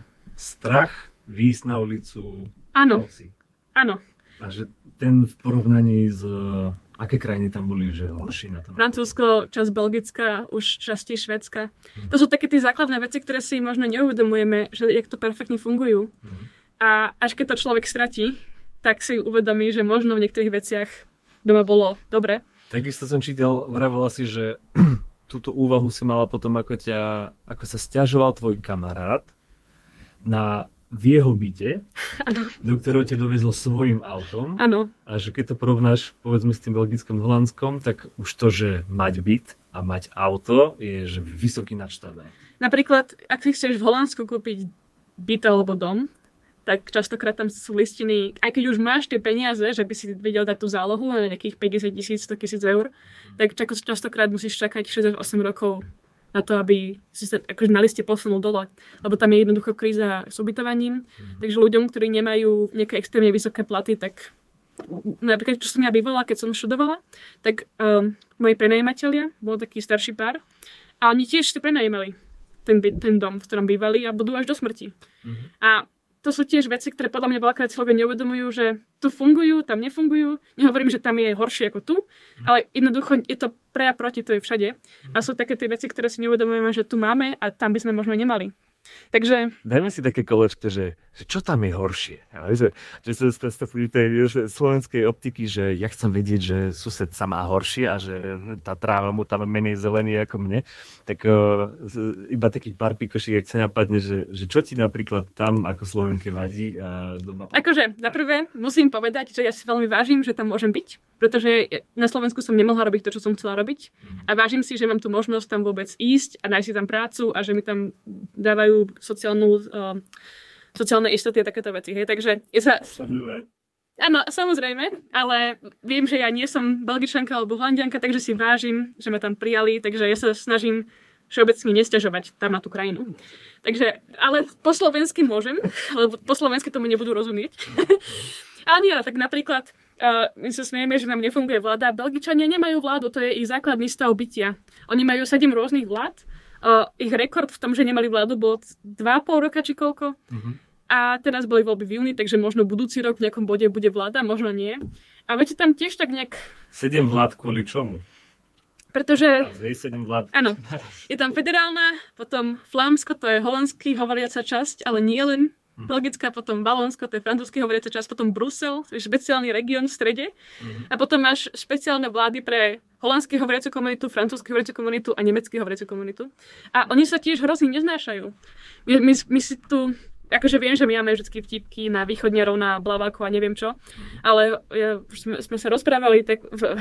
strach výjsť na ulicu. Áno, áno. A že ten v porovnaní s aké krajiny tam boli, že horší na tom? Francúzsko, časť Belgická, už časti Švédska. To sú také tie základné veci, ktoré si možno neuvedomujeme, že jak to perfektne fungujú. A až keď to človek stratí, tak si uvedomí, že možno v niektorých veciach doma bolo dobre. Takisto som čítal, vravila si, že túto úvahu si mala potom, ako sa sťažoval tvoj kamarát v jeho byte, do ktorého ťa dovezol svojím autom. Áno. A že keď to porovnáš, povedzme, s tým Belgickom, Holandskom, tak už to, že mať byt a mať auto, je že vysoký nadštandard. Napríklad, ak si chceš v Holandsku kúpiť byt alebo dom, tak častokrát tam sú listiny, aj keď už máš tie peniaze, že by si vedel dať tú zálohu na nejakých 50 000, 100 000 eur, tak častokrát musíš čakať 6 až 8 rokov na to, aby si sa akože na liste posunul dole. Lebo tam je jednoducho kríza s ubytovaním. Takže ľuďom, ktorí nemajú nejaké extrémne vysoké platy, tak napríklad, čo som ja bývala, keď som študovala, tak moji prenajímatelia, bol taký starší pár, a oni tiež si prenajímali ten dom, v ktorom bývali a budú až do smrti. A to sú tiež veci, ktoré podľa mňa veľakrát si ľudia neuvedomujú, že tu fungujú, tam nefungujú. Nehovorím, že tam je horšie ako tu, ale jednoducho je to pre a proti, to je všade. A sú také tie veci, ktoré si neuvedomujeme, že tu máme a tam by sme možno nemali. Takže dajme si také kolečko, že čo tam je horšie. Že sa v tej slovenskej optiky, že ja chcem vedieť, že sused sa má horšie a že tá tráva mu tam menej zelený ako mne. Tak iba takých pár pikošiek, ak sa napadne, že čo ti napríklad tam ako Slovenke vadí a doma? Akože, za prvé musím povedať, že ja si veľmi vážim, že tam môžem byť, pretože na Slovensku som nemohla robiť to, čo som chcela robiť. A vážim si, že mám tu možnosť tam vôbec ísť a nájsť si tam prácu a že mi tam dávajú sociálne istoty a takéto veci. Hej. Takže áno, samozrejme, ale viem, že ja nie som Belgičanka alebo Holandianka, takže si vážim, že ma tam prijali, takže ja sa snažím všeobecne nesťažovať tam na tú krajinu. Takže, ale po slovensky môžem, lebo po slovensky tomu nebudú rozumieť. Ale nie, tak napríklad my sa smejeme, že nám nefunguje vláda. Belgičania nemajú vládu, to je ich základný stav bytia. Oni majú 7 rôznych vlád. Ich rekord v tom, že nemali vládu, bol 2,5 roka či koľko. A teraz boli voľby v júni, takže možno budúci rok v nejakom bode bude vláda, možno nie. A viete, tam tiež tak nejak 7 vlád kvôli čomu? Pretože 7 vlád. Áno, je tam federálna, potom Flámsko, to je holandský hovoriaca časť, ale nie len Belgická, potom Valónsko, to je francúzsky hovoriaca časť, potom Brusel, to je špeciálny región v strede. A potom máš špeciálne vlády pre holandský hovoriacu komunitu, francúzsky hovoriacu komunitu a nemecký hovoriacu komunitu. A oni sa tiež hrozne neznášajú. My si tu, akože viem, že my máme vždy vtipky na východniarov, na Blaváku a neviem čo, ale sme sa rozprávali, tak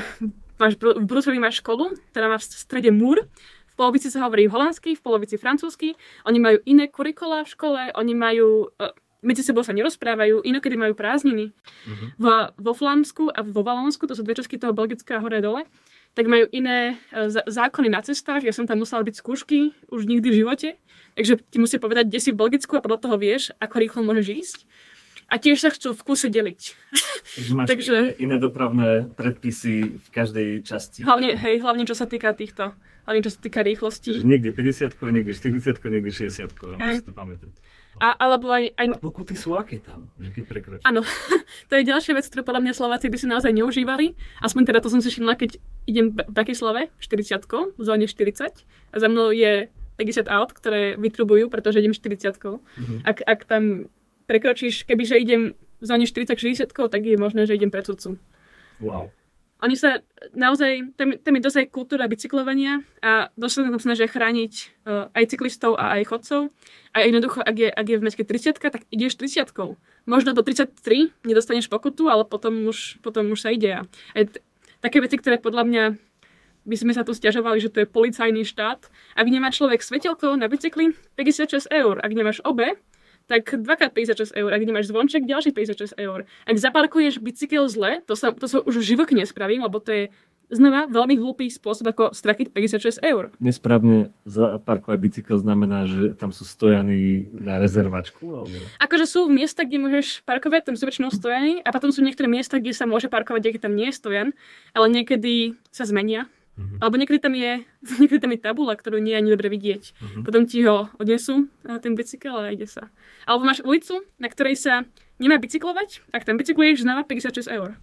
v Bruseli máš školu, ktorá má v strede múr. V polovici sa hovorí holandsky, v polovici francúzsky. Oni majú iné kurikulá v škole, oni majú medzi sebou sa nerozprávajú, inokedy majú prázdniny. Vo Flámsku a vo Valonsku, to sú dve časti toho Belgická hore dole, tak majú iné zákony na cestách. Ja som tam musela robiť skúšky už nikdy v živote, takže ti musí povedať, kde si v Belgicku a podľa toho vieš, ako rýchlo môžeš ísť. A tiež sa chcú v kuse deliť. Takže iné dopravné predpisy v každej časti. Hlavne čo sa týka rýchlosti. Niekde 50-ko, niekde 40-ko, niekde 60-ko. Musíte to pamätať. Alebo aj... A pokuty sú aké tam? Keď prekročíš? Áno, to je ďalšia vec, ktorú podľa mňa Slováci by si naozaj neužívali. Aspoň teda to som si všimla, keď idem v Bratislave 40-ko, v zóne 40 a za mnou je 50 aut, ktoré vytrubujú, pretože idem 40-ko. Ak tam prekročíš, kebyže idem v zóne 40-60, tak je možné, že idem pred sudcu. Wow. Oni sa naozaj, tam je dosť kultúra bicyklovania a dosť sa snažia chrániť aj cyklistov a aj chodcov. A jednoducho, ak je v meste 30, tak ideš 30. Možno do 33 nedostaneš pokutu, ale potom už sa ide. A také veci, ktoré podľa mňa by sme sa tu sťažovali, že to je policajný štát. Ak nemá človek svetelko na bicykli, 56 €. Ak nemáš obe, tak dvakrát 56 €. Ak nemáš zvonček, ďalší 56 €. Ak zaparkuješ bicykel zle, to sa už v živote nespravím, lebo to je znova veľmi hlúpy spôsob, ako stratiť 56 €. Nesprávne zaparkovať bicykel znamená, že tam sú stojany na rezervačku? Alebo... Akože sú miesta, kde môžeš parkovať, tam sú väčšinou stojany a potom sú niektoré miesta, kde sa môže parkovať, kde tam nie je stojan, ale niekedy sa zmenia. Alebo niekedy tam je tabula, ktorú nie je ani dobre vidieť. Potom ti ho odnesú na ten bicykel a ide sa. Alebo máš ulicu, na ktorej sa nemá bicyklovať, ak tam bicykluješ, znamená 56 €.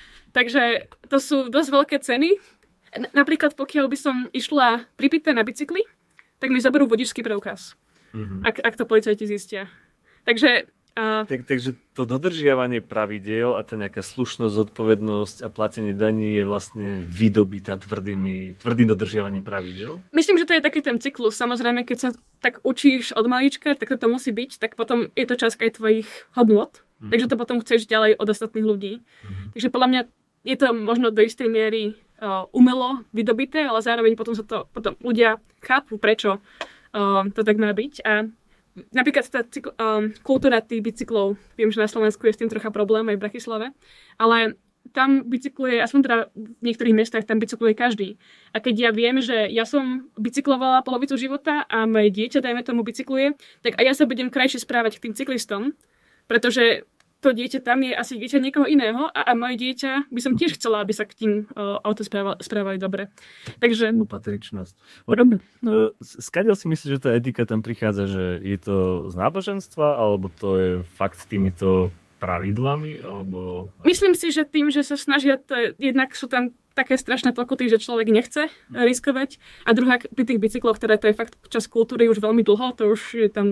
Takže to sú dosť veľké ceny. Napríklad pokiaľ by som išla pripitá na bicykli, tak mi zaberú vodičský preukaz. Ak to policajti zistia. Takže Takže to dodržiavanie pravidiel a tá nejaká slušnosť, zodpovednosť a platenie daní je vlastne vydobitá tvrdým dodržiavaním pravidiel? Myslím, že to je taký ten cyklus. Samozrejme, keď sa tak učíš od malička, tak to musí byť, tak potom je to časť aj tvojich hodnôt. Takže to potom chceš ďalej od ostatných ľudí. Takže podľa mňa je to možno do istej miery umelo vydobité, ale zároveň potom ľudia chápu, prečo to tak má byť. A napríklad tá kultúra tých bicyklov, viem, že na Slovensku je s tým trocha problém aj v Bratislave, ale tam bicykluje, aspoň teda v niektorých mestách tam bicykluje každý. A keď ja viem, že ja som bicyklovala polovicu života a moje dieťa, dajme tomu, bicykluje, tak aj ja sa budem krajšie správať k tým cyklistom, pretože to dieťa tam je asi dieťa niekoho iného a moje dieťa by som tiež chcela, aby sa k tým auto správali dobre. Takže... Patričnosť. Skadiaľ si myslíš, že tá etika tam prichádza, že je to z náboženstva, alebo to je fakt s týmito pravidlami, alebo... Myslím si, že tým, že sa snažia, jednak sú tam také strašné pokuty, že človek nechce riskovať. A druhá, pri tých bicykloch, teda to je fakt časť kultúry už veľmi dlho, to už je tam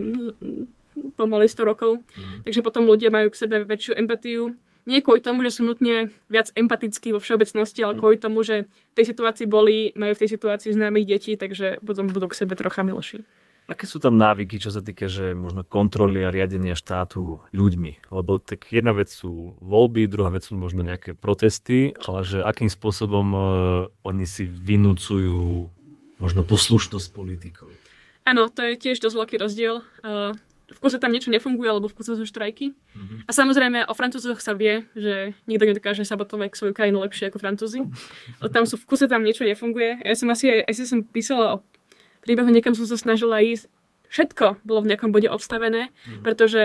pomaly 100 rokov. Takže potom ľudia majú k sebe väčšiu empatiu. Nie kvôli tomu, že sú nutne viac empatickí vo všeobecnosti, ale kvôli tomu, že v tej situácii majú v tej situácii známych detí, takže potom budú k sebe trocha milší. Aké sú tam návyky, čo sa týka, že možno kontroly a riadenia štátu ľuďmi? Lebo tak jedna vec sú voľby, druhá vec sú možno nejaké protesty, ale že akým spôsobom oni si vynúcujú možno poslušnosť politikov? Áno, to je tiež dosť veľký rozdiel. V kuse tam niečo nefunguje, alebo v kuse sú štrajky. A samozrejme o Francúzoch sa vie, že nikto nedokáže sabotovať svoju krajinu lepšie ako Francúzi. Tam sú v kuse, tam niečo nefunguje. Ja som asi som písala o príbehu, niekam som sa snažila ísť. Všetko bolo v nejakom bode obstavené, pretože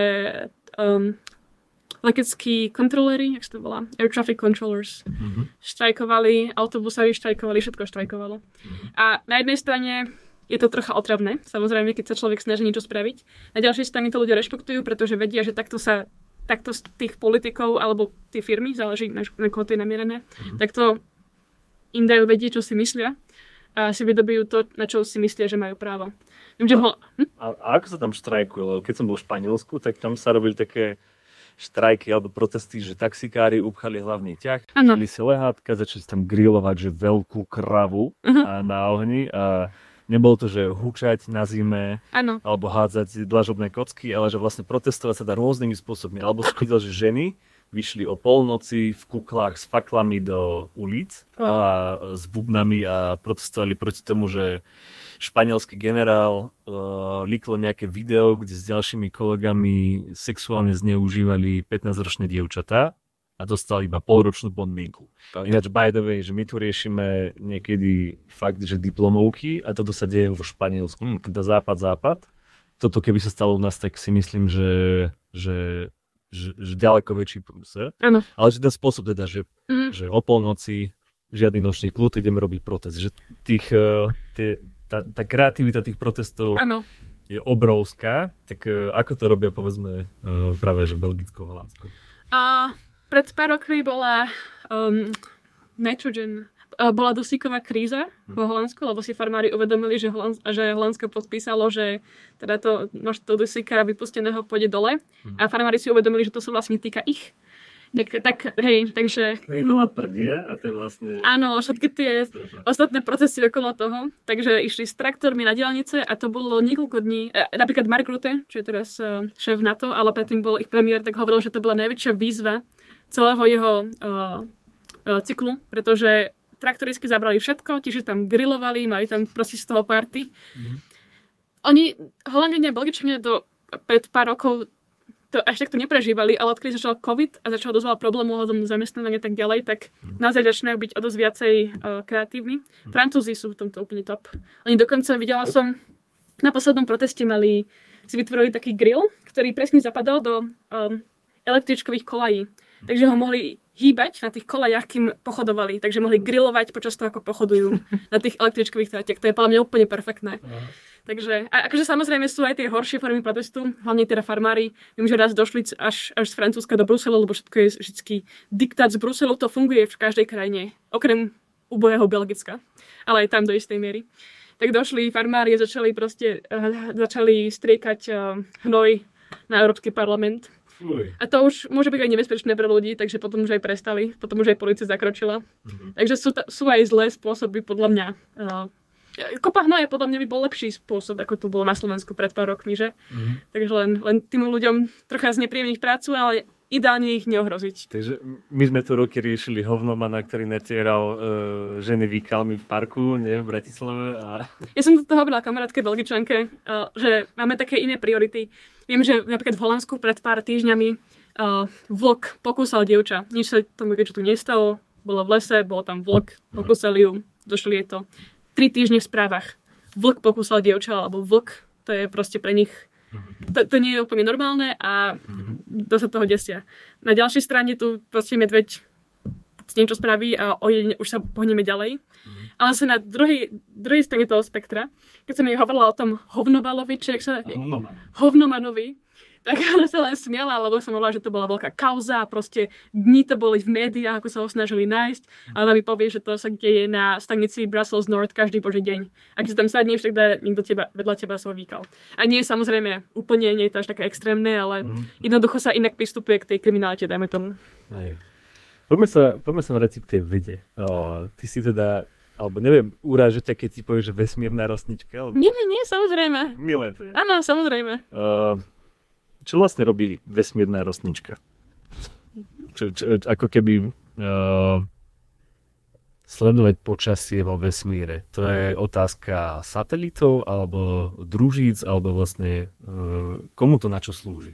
leteckí kontroléri, jak sa to volá, air traffic controllers, štrajkovali, autobusári štrajkovali, všetko štrajkovalo. A na jednej strane je to trocha otravné, samozrejme, keď sa človek snaží niečo spraviť. Na ďalšej strane to ľudia rešpektujú, pretože vedia, že takto z tých politikov alebo tie firmy, záleží na koho to je namierené, takto im dajú vedieť, čo si myslia a si vydobijú to, na čo si myslia, že majú právo. A ako sa tam štrajkuje? Lebo keď som bol v Španielsku, tak tam sa robili také štrajky alebo protesty, že taxikári upchali hlavný ťah, dali si lehátka, začali tam grilovať, že veľkú kravu na ohni a nebolo to, že hučať na zime, alebo hádzať dlažobné kocky, ale že vlastne protestovať sa dá rôznymi spôsobmi. Alebo som videl, že ženy vyšli o polnoci v kuklách s faklami do ulic a s bubnami a protestovali proti tomu, že španielský generál líklo nejaké video, kde s ďalšími kolegami sexuálne zneužívali 15-ročné dievčatá a dostali iba polročnú podmienku. Ináč, by the way, že my tu riešime niekedy fakt, že diplomovky a toto sa deje vo Španielsku. Teda západ. Toto keby sa stalo u nás, tak si myslím, že ďaleko väčší prúser. Áno. Ale že ten spôsob teda, že o polnoci žiadny nočný kľud, ideme robiť protest. Že tá kreativita tých protestov je obrovská. Tak ako to robia, povedzme, práve že Belgicko, Holandsko? Pred pár rokmi bola bola dusíková kríza v Holandsku, lebo si farmári uvedomili, že Holandsko podpísalo, že teda to množstvo dusíka vypusteného pôjde dole a farmári si uvedomili, že to sa vlastne týka ich. Takže... A to je vlastne... Áno, všetky tie ostatné procesy okolo toho, takže išli s traktormi na diaľnice a to bolo niekoľko dní. Napríklad Mark Rutte, čo je teraz šéf NATO, ale predtým bol ich premiér, tak hovoril, že to bola najväčšia výzva celého jeho cyklu, pretože traktoristi zabrali všetko, tiež tam grilovali, mali tam proste z toho party. Oni, Holanďania a Belgičania pred pár rokov to až takto neprežívali, ale odkedy začal COVID a začal dosť veľa problémov ohľadom zamestnania a tak ďalej, tak naozaj začínajú byť o dosť viacej kreatívni. Francúzi sú v tomto úplne top. Oni dokonca, videla som, na poslednom proteste si vytvorili taký grill, ktorý presne zapadal do električkových kolají. Takže ho mohli hýbať na tých kolajach, kým pochodovali. Takže mohli grilovať počas toho, ako pochodujú na tých električkových tratiach. To je podľa mňa úplne perfektné. Takže, a akože samozrejme sú aj tie horšie formy protestu, hlavne teda farmári. Viem, že raz došli až z Francúzska do Bruselu, lebo všetko je vždycky diktát z Bruselu. To funguje v každej krajine, okrem ubojeho Belgicka, ale aj tam do istej miery. Tak došli farmári a začali striekať hnoj na Európsky parlament. A to už môže byť aj nebezpečné pre ľudí, takže potom už aj prestali, potom už aj polícia zakročila. Takže sú aj zlé spôsoby, podľa mňa. Kopa hnoja podľa mňa by bol lepší spôsob, ako to bolo na Slovensku pred pár rokmi, že? Takže len tým ľuďom trocha znepríjemniť prácu, ale ideálne ich neohroziť. Takže my sme tu roky riešili hovnomana, ktorý natieral ženy výkalmi v parku, v Bratislave. Ja som to hovorila kamarátke Belgičanke, že máme také iné priority. Viem, že napríklad v Holandsku pred pár týždňami vlk pokúsal dievča. Nič sa tomu tu nestalo, bolo v lese, bol tam vlk, pokúsali ju, došli je to 3 týždne v správach. Vlk pokúsal dievča, alebo vlk, to je proste pre nich, to nie je úplne normálne a dosť sa toho desia. Na ďalšej strane tu proste medveď niečo spraví a už sa pohneme ďalej. Ale sa na druhej strane toho spektra, keď som jej hovorila o tom hovnovalovi, hovnomanovi, tak ona sa len smiala, lebo som hovorila, že to bola veľká kauza a proste dni to boli v médiách, ako sa ho snažili nájsť. A ona mi povie, že to sa deje na stanici Brussels North každý boží deň. A keď sa tam sadneš, tak dá niekto vedľa teba svoj výkal. A nie samozrejme úplne, nie je to až také extrémne, ale jednoducho sa inak pristupuje k tej kriminalite, dajme tomu. Poďme sa vrátiť k tej vede. Ty si teda, alebo neviem, urážete, keď si povieš, že vesmírna rostnička? Alebo... Nie, samozrejme. Milé. Áno, samozrejme. Čo vlastne robí vesmírna rostnička? Ako keby sledovať počasie vo vesmíre. To je otázka satelitov, alebo družíc, alebo vlastne komu to na čo slúži?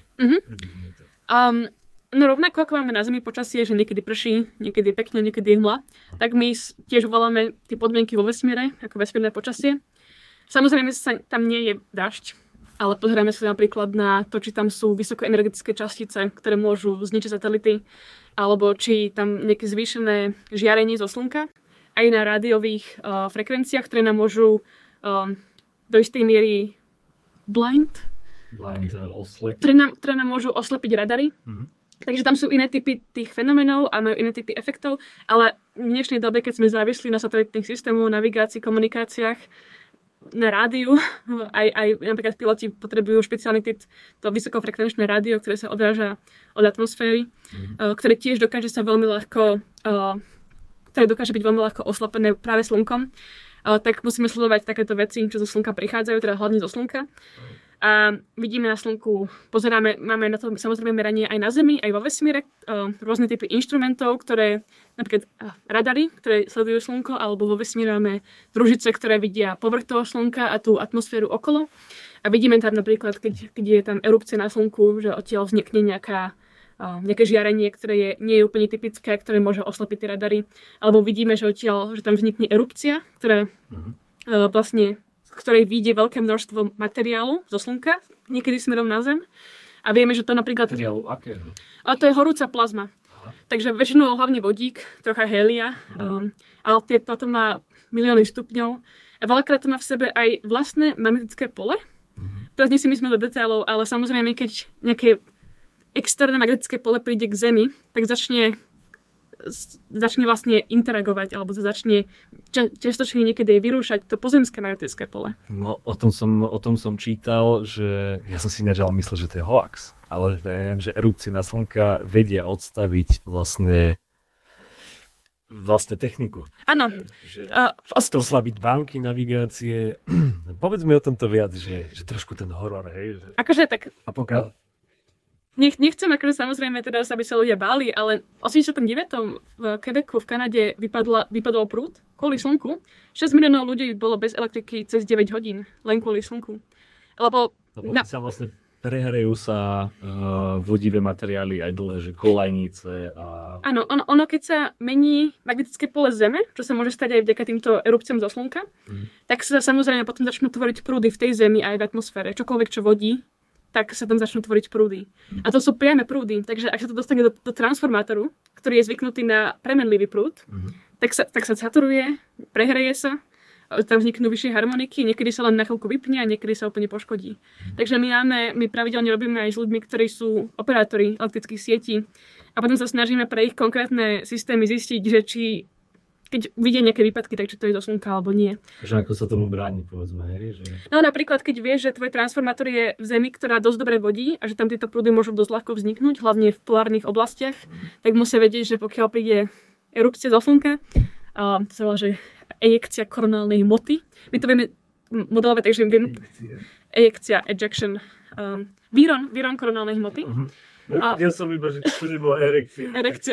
No rovnako ako máme na Zemi počasie, že niekedy prší, niekedy je pekne, niekedy je hmla, tak my tiež voláme tie podmienky vo vesmíre, ako vesmírne počasie. Samozrejme tam nie je dažď, ale pozrieme sa napríklad na to, či tam sú vysokoenergetické častice, ktoré môžu zničiť satelity, alebo či tam nejaké zvýšené žiarenie zo Slnka, aj na rádiových frekvenciách, ktoré nám môžu do istej miery ktoré nám môžu oslepiť radary. Takže tam sú iné typy tých fenomenov a majú iné typy efektov, ale v dnešnej dobe, keď sme závislí na satelitných systémoch, navigácii, komunikáciách, na rádiu, aj napríklad piloti potrebujú špeciálny typ, to vysokofrekvenčné rádio, ktoré sa odráža od atmosféry, ktoré tiež dokáže byť veľmi ľahko oslepené práve slnkom, tak musíme sledovať takéto veci, čo zo slnka prichádzajú, teda hlavne zo slnka. A vidíme na Slnku, máme na to samozrejme meranie aj na Zemi, aj vo vesmíre, rôzne typy inštrumentov, ktoré, napríklad radary, ktoré sledujú Slnko, alebo vo vesmíre máme družice, ktoré vidia povrch toho Slnka a tú atmosféru okolo. A vidíme tam napríklad, keď je tam erupcia na Slnku, že odtiaľ vznikne nejaké žiarenie, ktoré nie je úplne typické, ktoré môže oslepiť tie radary. Alebo vidíme, že tam vznikne erupcia, ktorá vlastne z ktorej vyjde veľké množstvo materiálu zo Slnka, niekedy smerom na Zem. A vieme, že to napríklad... Materiálu akého? A to je horúca plazma. Takže väčšinou hlavne vodík, trocha hélia, ale toto má milióny stupňov. A veľakrát to má v sebe aj vlastné magnetické pole. Teraz nie si myslíme do detailov, ale samozrejme, keď nejaké externé magnetické pole príde k Zemi, tak začne vlastne interagovať, alebo začne čiastočne niekedy vyrúšať to pozemské magnetické pole. No, o tom som čítal, že ja som si nežal myslel, že to je hoax, ale viem, že erupcie na Slnka vedia odstaviť vlastne techniku. Áno. Oslabiť banky, navigácie. Povedz mi o tomto viac, že trošku ten horor, hej. Že... Akože tak... A pokiaľ... Nechcem akože samozrejme teda, aby sa ľudia báli, ale v 89. v Quebecu v Kanade vypadol prúd kvôli Slnku. 6 miliónov ľudí bolo bez elektriky cez 9 hodín, len kvôli Slnku. Lebo sa vlastne prehrejú sa vodivé materiály aj dlhé, že kolajnice a... Áno, ono keď sa mení magnetické pole Zeme, čo sa môže stať aj vďaka týmto erupciám zo Slnka, tak sa samozrejme potom začnú tvoriť prúdy v tej Zemi aj v atmosfére. Čokoľvek, čo vodí, tak sa tam začnú tvoriť prúdy. A to sú priame prúdy, takže ak sa to dostane do transformátoru, ktorý je zvyknutý na premenlivý prúd, tak sa saturuje, prehreje sa, tam vzniknú vyššie harmoniky, niekedy sa len na chvíľku vypne a niekedy sa úplne poškodí. Takže my pravidelne robíme aj s ľuďmi, ktorí sú operátori elektrických sietí a potom sa snažíme pre ich konkrétne systémy zistiť, že či keď vidia nejaké výpadky, tak či to je do Slnka alebo nie. Že ako sa tomu bráni, povedzme, hej? Že... No napríklad, keď vieš, že tvoj transformátor je v Zemi, ktorá dosť dobre vodí a že tam tieto prúdy môžu dosť ľahko vzniknúť, hlavne v polárnych oblastiach, tak musia vedieť, že pokiaľ príde erupcia zo Slnka, to sa volá, že ejekcia koronálnej hmoty. My to vieme modelovať, takže vieme... Ejekcia, ejection. Výron koronálnej hmoty. Ja som iba, že to bola erekcia.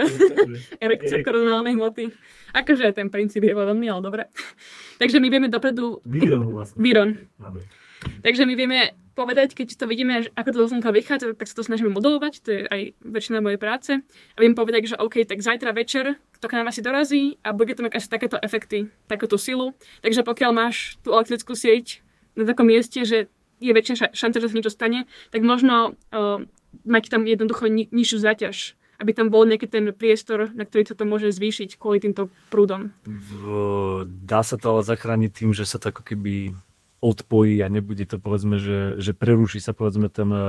Erekcia koronálnej hmoty. Akože ten princíp je veľmi, ale dobre. Takže my vieme dopredu... Výron. Takže my vieme povedať, keď to vidíme, ako to do Slnka vychádza, tak sa to snažíme modelovať, to je aj väčšina mojej práce. A viem povedať, že OK, tak zajtra večer to k nám asi dorazí a bude to mať asi takéto efekty, takúto silu. Takže pokiaľ máš tú elektrickú sieť na takom mieste, že je väčšia šanca, že sa niečo stane, tak možno mať tam jednoducho nižšiu záťaž, aby tam bol nejaký ten priestor, na ktorý sa to môže zvýšiť kvôli týmto prúdom. Dá sa to ale zachrániť tým, že sa to ako keby odpojí a nebude to, povedzme, že preruší sa, povedzme,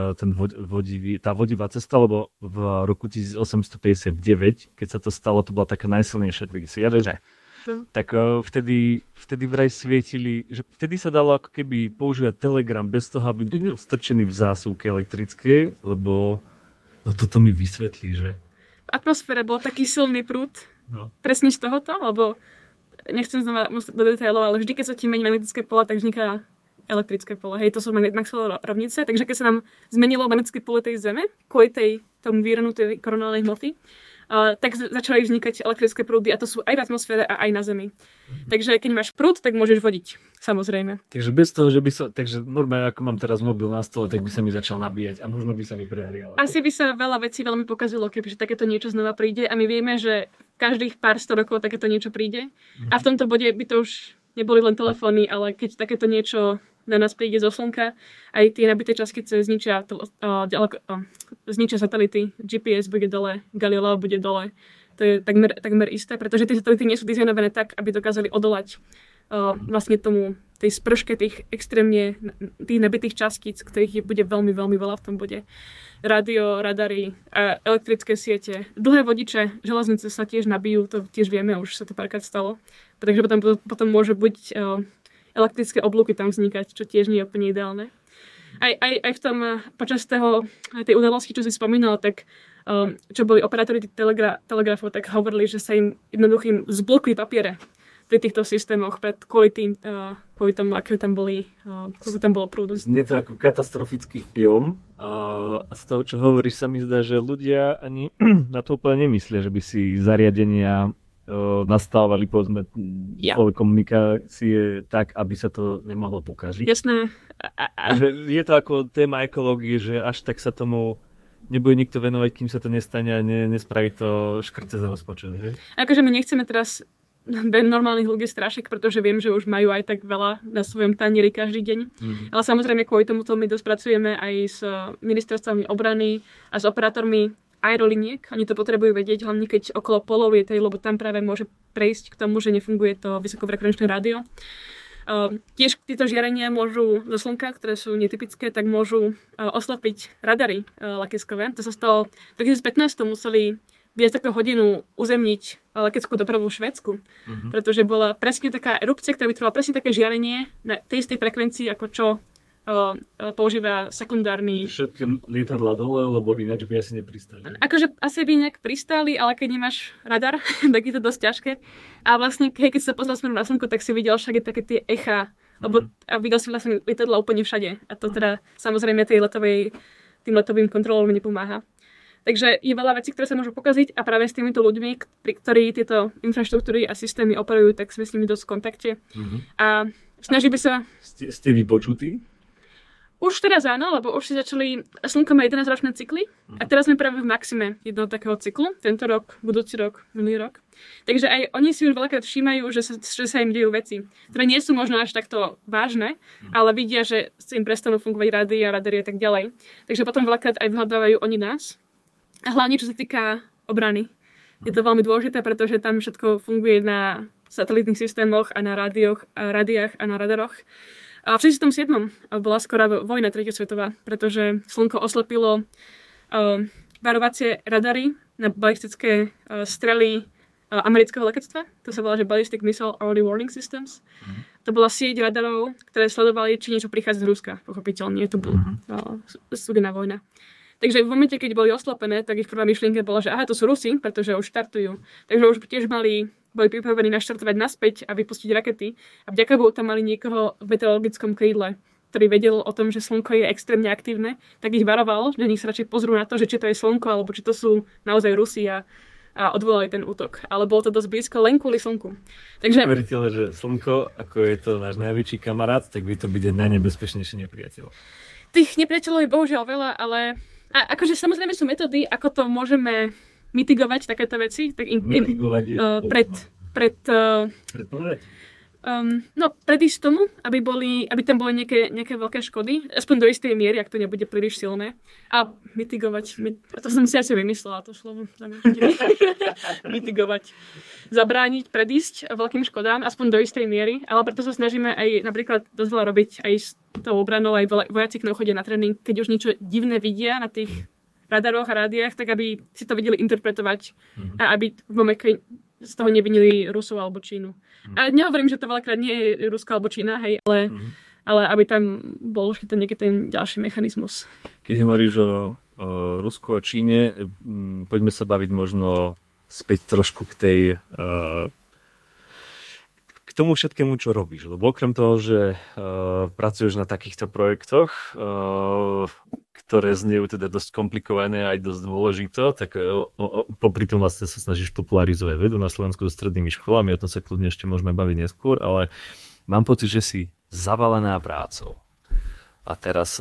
tá vodivá cesta, lebo v roku 1859, keď sa to stalo, to bola taká najsilnejšia že? Tak vtedy vraj svietili, že vtedy sa dalo ako keby používať telegram bez toho, aby bol strčený v zásuvke elektrickej, lebo no toto mi vysvetlí, že... V atmosfére bol taký silný prúd, presne z tohoto, lebo nechcem znova do detailov, ale vždy, keď sa ti mení magnetické pole, tak vzniká elektrické pole. Hej, to sú Maxwellové rovnice, takže keď sa nám zmenilo magnetické pole tej Zeme, kvôli tomu výronu tej koronálnej hmoty, tak začali vznikať elektrické prúdy a to sú aj v atmosfére a aj na Zemi. Takže keď máš prúd, tak môžeš vodiť, samozrejme. Takže bez toho, že by sa, takže normálne ako mám teraz mobil na stole, tak by sa mi začal nabíjať a možno by sa mi prehrial. Asi by sa veľa vecí veľmi pokazilo, kebyže takéto niečo znova príde a my vieme, že každých pár 100 rokov takéto niečo príde. A v tomto bode by to už neboli len telefóny, ale keď takéto niečo na nás príde zo Slnka, aj tie nabité častice zničia satelity, GPS bude dole, Galileo bude dole. To je takmer isté, pretože tie satelity nie sú dizajnované tak, aby dokázali odolať vlastne tej sprške tých extrémne tých nabitých častíc, ktorých bude veľmi, veľmi veľa v tom bode. Rádio, radary, elektrické siete, dlhé vodiče, železnice sa tiež nabijú, to tiež vieme, už sa to párkrát stalo. Takže potom môže buď elektrické oblúky tam vznikať, čo tiež nie je úplne ideálne. Aj v tom, počas tej udalosti, čo si spomínal, tak čo boli operátori telegrafov, tak hovorili, že sa im jednoduchým zblokli papiere. pri týchto systémoch kvôli tomu, aké tam boli, koľko tam bolo prúdu. Je to ako katastrofický film a z toho, čo hovoríš, sa mi zdá, že ľudia ani na to úplne nemyslia, že by si zariadenia nastavovali, povedzme, komunikácie tak, aby sa to nemohlo pokaziť. Jasné. Že je to ako téma ekológie, že až tak sa tomu nebude nikto venovať, kým sa to nestane a nespraví to škrce za rozpočet. Že? Akože my nechceme teraz normálnych ľudí strašiť, pretože viem, že už majú aj tak veľa na svojom tanieri každý deň. Ale samozrejme kvôli tomuto my dospracujeme aj s ministerstvami obrany a s operátormi aeroliniek. Oni to potrebujú vedieť, hlavne keď okolo polov je lebo tam práve môže prejsť k tomu, že nefunguje to vysokofrekvenčné rádio. Tiež tieto žiarenia môžu zo slnka, ktoré sú netypické, tak môžu oslepiť radary leteckové. To sa stalo v 2015 museli viac ako hodinu uzemniť leteckú dopravu v Švédsku, pretože bola presne taká erupcia, ktorá vytvorila presne také žiarenie na tej istej frekvencii, ako čo používa sekundárny... Všetky lietadlá dole, lebo ináč by asi nepristali. Akože asi by nejak pristáli, ale keď nemáš radar, tak je to dosť ťažké. A vlastne, keď sa pozrel smerom na slnko, tak si videl všade také tie echa, lebo videl si vlastne lietadla úplne všade. A to teda samozrejme tým letovým kontrolom nepomáha. Takže je veľa vecí, ktoré sa môžu pokaziť a práve s týmito ľuďmi, ktorí tieto infraštruktúry a systémy operujú, tak sme s nimi dosť v kontakte. A snažíme sa... Ste vypočutí? Už teraz áno, lebo už si začali... Slnko má 11-ročné cykly a teraz sme práve v maxime jedného takého cyklu. Tento rok, budúci rok, minulý rok. Takže aj oni si už veľakrát všímajú, že sa im dejú veci, ktoré nie sú možno až takto vážne, ale vidia, že sa im prestanú fungovať rády a radary a tak ďalej. Takže potom veľakrát aj vyhľadávajú oni nás. A hlavne, čo sa týka obrany. Je to veľmi dôležité, pretože tam všetko funguje na satelitných systémoch a na rádiách a na radaroch. A v 67. bola skoro vojna 3. svetová, pretože slnko oslepilo varovacie radary na balistické strely amerického letectva. To sa volá, že Ballistic Missile Early Warning Systems. To bola sieť radarov, ktoré sledovali, či niečo prichádza z Ruska. Pochopiteľne, to bola studená vojna. Takže v momente, keď boli oslepené, tak ich prvá myšlienka bola, že aha, to sú Rusi, pretože už štartujú. Takže už tiež boli pripravení naštartovať naspäť a vypustiť rakety. A vďaka Bohu tam mali niekoho v meteorologickom krídle, ktorý vedel o tom, že slnko je extrémne aktívne, tak ich varoval, že nech sa radšej pozrú na to, že či to je slnko, alebo či to sú naozaj Rusi a odvolali ten útok. Ale bolo to dosť blízko len kvôli slnku. Takže... Veríte, že slnko, ako je to náš najväčší kamarát, tak by to byť najnebezpečnejší nepriateľ. Tých nepriateľov je bohužiaľ veľa, ale akože samozrejme sú metódy, ako to môžeme mitigovať takéto veci. Tak predísť tomu, aby tam boli nejaké veľké škody, aspoň do istej miery, ak to nebude príliš silné. A mitigovať, to som si asi vymyslela, to slovo. Mitigovať. Zabrániť, predísť veľkým škodám, aspoň do istej miery, ale preto sa snažíme aj napríklad dosť veľa robiť aj s tou obranou, aj vojaci, ktorí chodia na tréning, keď už niečo divné vidia na tých radaroch a rádiách, tak aby si to vedeli interpretovať a aby v momente z toho nevinili Rusov alebo Čínu. A nehovorím, že to veľakrát nie je Rusko alebo Čína, hej, ale aby tam bol už nejaký ten ďalší mechanizmus. Keď hovoríš o Rusku a Číne, poďme sa baviť možno späť trošku k tej k tomu všetkému, čo robíš. Lebo okrem toho, že pracuješ na takýchto projektoch, ktoré znejú teda dosť komplikované a aj dosť dôležito, tak popri tom vlastne sa snažíš popularizovať vedu na Slovensku so strednými školami, o tom sa kľudne ešte môžeme baviť neskôr, ale mám pocit, že si zavalená prácou. A teraz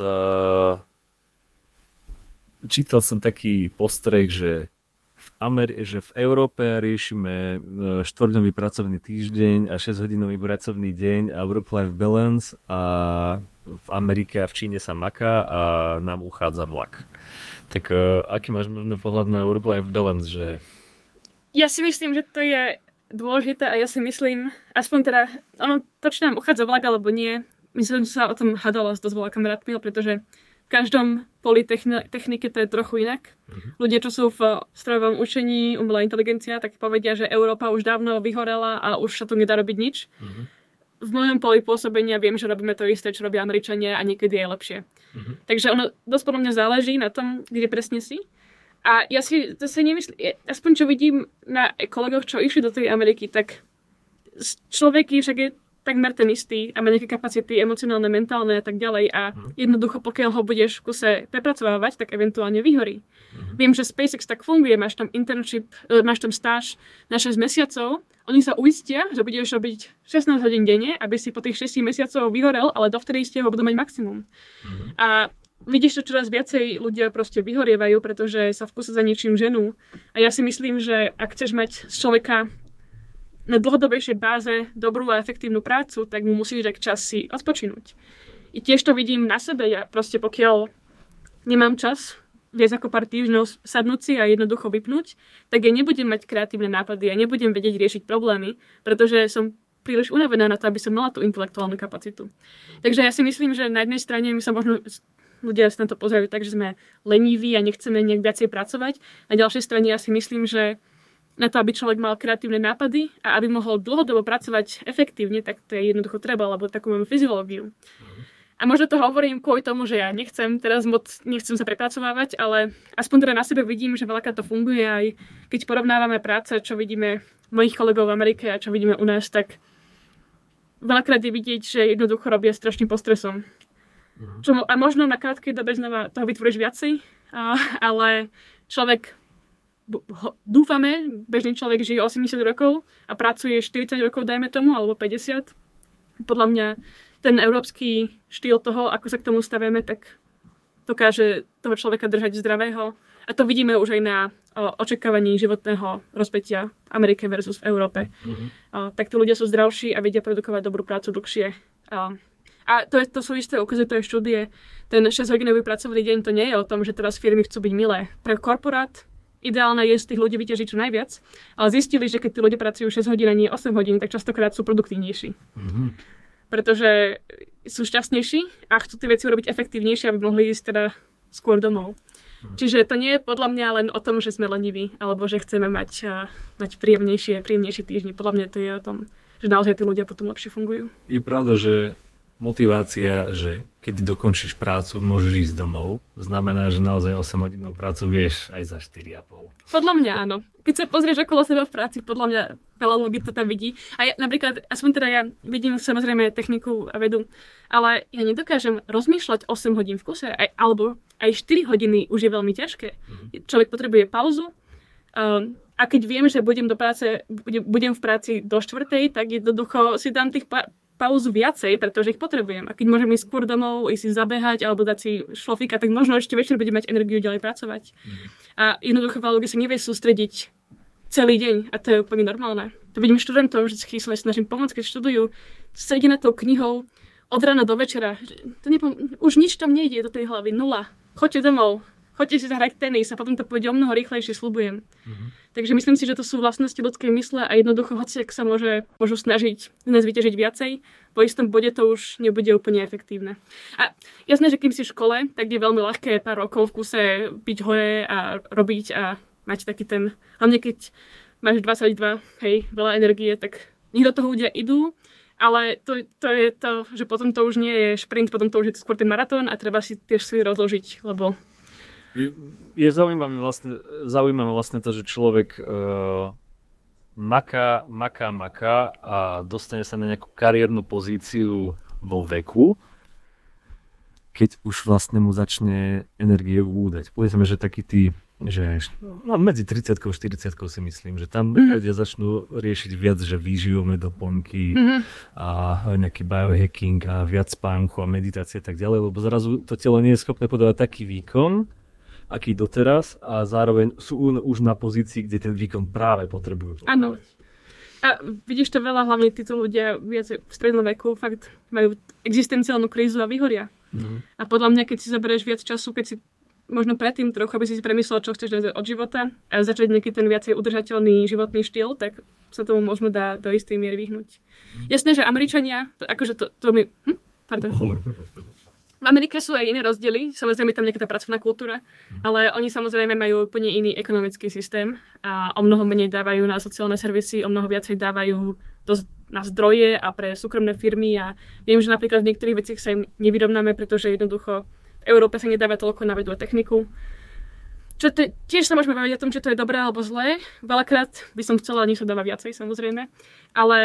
čítal som taký postreh, že v Európe riešime 4-dňový pracovný týždeň a 6-hodinový pracovný deň a work-life balance a v Amerike a v Číne sa maká a nám uchádza vlak. Tak aký máš pohľad na work-life balance? Že... Ja si myslím, že to je dôležité a ja si myslím, aspoň teda, to, či nám uchádza vlak alebo nie, myslím, že sa o tom hádala s dosť veľa kamarátmi, pretože v každom poli techniky to je trochu inak. Ľudia, čo sú v strojovom učení, umelá inteligencia, tak povedia, že Európa už dávno vyhorela a už sa tu nedá robiť nič. V mojom poli pôsobenia viem, že robíme to isté, čo robia Američania a niekedy je lepšie. Takže ono dosť podľa mňa záleží na tom, kde presne si. A ja si nemyslím, aspoň čo vidím na kolegoch, čo išli do tej Ameriky, tak človek je však je takmer ten istý a má nejaké kapacity emocionálne, mentálne a tak ďalej a jednoducho, pokiaľ ho budeš v kuse prepracovávať, tak eventuálne vyhorí. Viem, že SpaceX tak funguje, máš tam internship, máš tam stáž na 6 mesiacov, oni sa uistia, že budeš robiť 16 hodín denne, aby si po tých 6 mesiacov vyhorel, ale dovtedy ste ho budú mať maximum. A vidíš to čoraz viacej ľudia proste vyhorievajú, pretože sa v kuse za ničím ženú. A ja si myslím, že ak chceš mať z človeka na dlhodobejšej báze dobrú a efektívnu prácu, tak mu musíš dať čas si odpočinúť. I tiež to vidím na sebe. Ja proste pokiaľ nemám čas viac ako pár týždňov sadnúť si a jednoducho vypnúť, tak ja nebudem mať kreatívne nápady a nebudem vedieť riešiť problémy, pretože som príliš unavená na to, aby som mala tú intelektuálnu kapacitu. Takže ja si myslím, že na jednej strane my sa možno ľudia sa na to pozerajú tak, že sme leniví a nechceme nejak viacej pracovať. Na ďalšej strane ja si myslím, že na to, aby človek mal kreatívne nápady a aby mohol dlhodobo pracovať efektívne, tak to je jednoducho treba, lebo takú máme fyziológiu. A možno to hovorím kvôli tomu, že ja nechcem sa prepracovávať, ale aspoň teda na sebe vidím, že veľakrát to funguje aj keď porovnávame práce, čo vidíme mojich kolegov v Amerike a čo vidíme u nás, tak veľakrát je vidieť, že jednoducho robia strašným postresom. A možno na krátkej dobe znova toho vytvoríš viacej, ale človek dúfame, bežný človek žije 80 rokov a pracuje 40 rokov, dajme tomu, alebo 50. Podľa mňa ten európsky štýl toho, ako sa k tomu stavíme, tak dokáže toho človeka držať zdravého. A to vidíme už aj na očakávaní životného rozpätia Amerike versus v Európe. Tak tí ľudia sú zdravší a vedia produkovať dobrú prácu dlhšie. A to sú isté ukazujú to štúdie. Ten 6-hodinový pracovný deň to nie je o tom, že teraz firmy chcú byť milé. Pre korporát ideálne je z tých ľudí vyťažiť čo najviac, ale zistili, že keď tí ľudia pracujú 6 hodín a nie 8 hodín, tak častokrát sú produktívnejší. Pretože sú šťastnejší a chcú tie veci urobiť efektívnejšie, aby mohli ísť teda skôr domov. Čiže to nie je podľa mňa len o tom, že sme leniví, alebo že chceme mať príjemnejšie týždne. Podľa mňa to je o tom, že naozaj tí ľudia potom lepšie fungujú. Je pravda, že motivácia, že keď dokončíš prácu, môžeš ísť domov, znamená, že naozaj 8 hodinovú prácu vieš aj za 4,5. Podľa mňa áno. Keď sa pozrieš okolo seba v práci, podľa mňa veľa ľudí to tam vidí. A ja, napríklad, aspoň teda ja vidím samozrejme techniku a vedu, ale ja nedokážem rozmýšľať 8 hodín v kuse, alebo aj 4 hodiny už je veľmi ťažké. Človek potrebuje pauzu a keď viem, že budem v práci do 4:00, tak jednoducho si dám tých pauzu viacej, pretože ich potrebujem. A keď môžem ísť skôr domov, ísť si zabehať alebo dať si šlofík, tak možno ešte večer budem mať energiu ďalej pracovať. A jednoducho veľa ľudí sa nevie sústrediť celý deň a to je úplne normálne. To vidím študentom, že sa snažím pomôcť, keď študujú, sedia na tou knihou od rána do večera. Už nič tam nejde do tej hlavy, nula. Choďte domov, choďte si zahrať tenis a potom to pôjde o mnoho rýchlejšie, sľubujem. Takže myslím si, že to sú vlastnosti ľudskej mysle a jednoducho hociak sa môžu snažiť dnes vyťažiť viacej, po istom bode to už nebude úplne efektívne. A jasné, že kým si v škole, tak je veľmi ľahké pár rokov v kuse byť hore a robiť a mať taký ten, hlavne keď máš 22, hej, veľa energie, tak nech do toho ľudia idú, ale to je to, že potom to už nie je šprint, potom to už je skôr ten maratón a treba si tiež si rozložiť, lebo je zaujímavé vlastne to, že človek maká a dostane sa na nejakú kariérnu pozíciu vo veku, keď už vlastne mu začne energie údať. Povedzme, že taký tí, že medzi 30 a 40 si myslím, že tam ľudia začnú riešiť viac, že výživové doplnky a nejaký biohacking a viac spánku a meditácie a tak ďalej, lebo zrazu to telo nie je schopné podávať taký výkon, aký doteraz a zároveň sú už na pozícii, kde ten výkon práve potrebujú. Áno. A vidíš to veľa, hlavne títo ľudia viac v strednom veku fakt majú existenciálnu krízu a vyhoria. A podľa mňa, keď si zaberieš viac času, keď si možno predtým trochu, aby si premyslel, čo chceš od života a začať nejaký ten viacej udržateľný životný štýl, tak sa tomu možno dá do istej miery vyhnúť. Jasné, že Američania, akože to mi... Pardon. V Amerike sú aj iné rozdiely, samozrejme tam nejaká tá pracovná kultúra, ale oni samozrejme majú úplne iný ekonomický systém a o mnoho menej dávajú na sociálne servisy, o mnoho viacej dávajú na zdroje a pre súkromné firmy a viem, že napríklad v niektorých veciach sa im nevyrovnáme, pretože jednoducho v Európe sa nedáva toľko na vedu a techniku. Čo tiež sa môžeme baviť o tom, či to je dobré alebo zlé. Veľakrát by som chcela, nech sa dáva viacej samozrejme, ale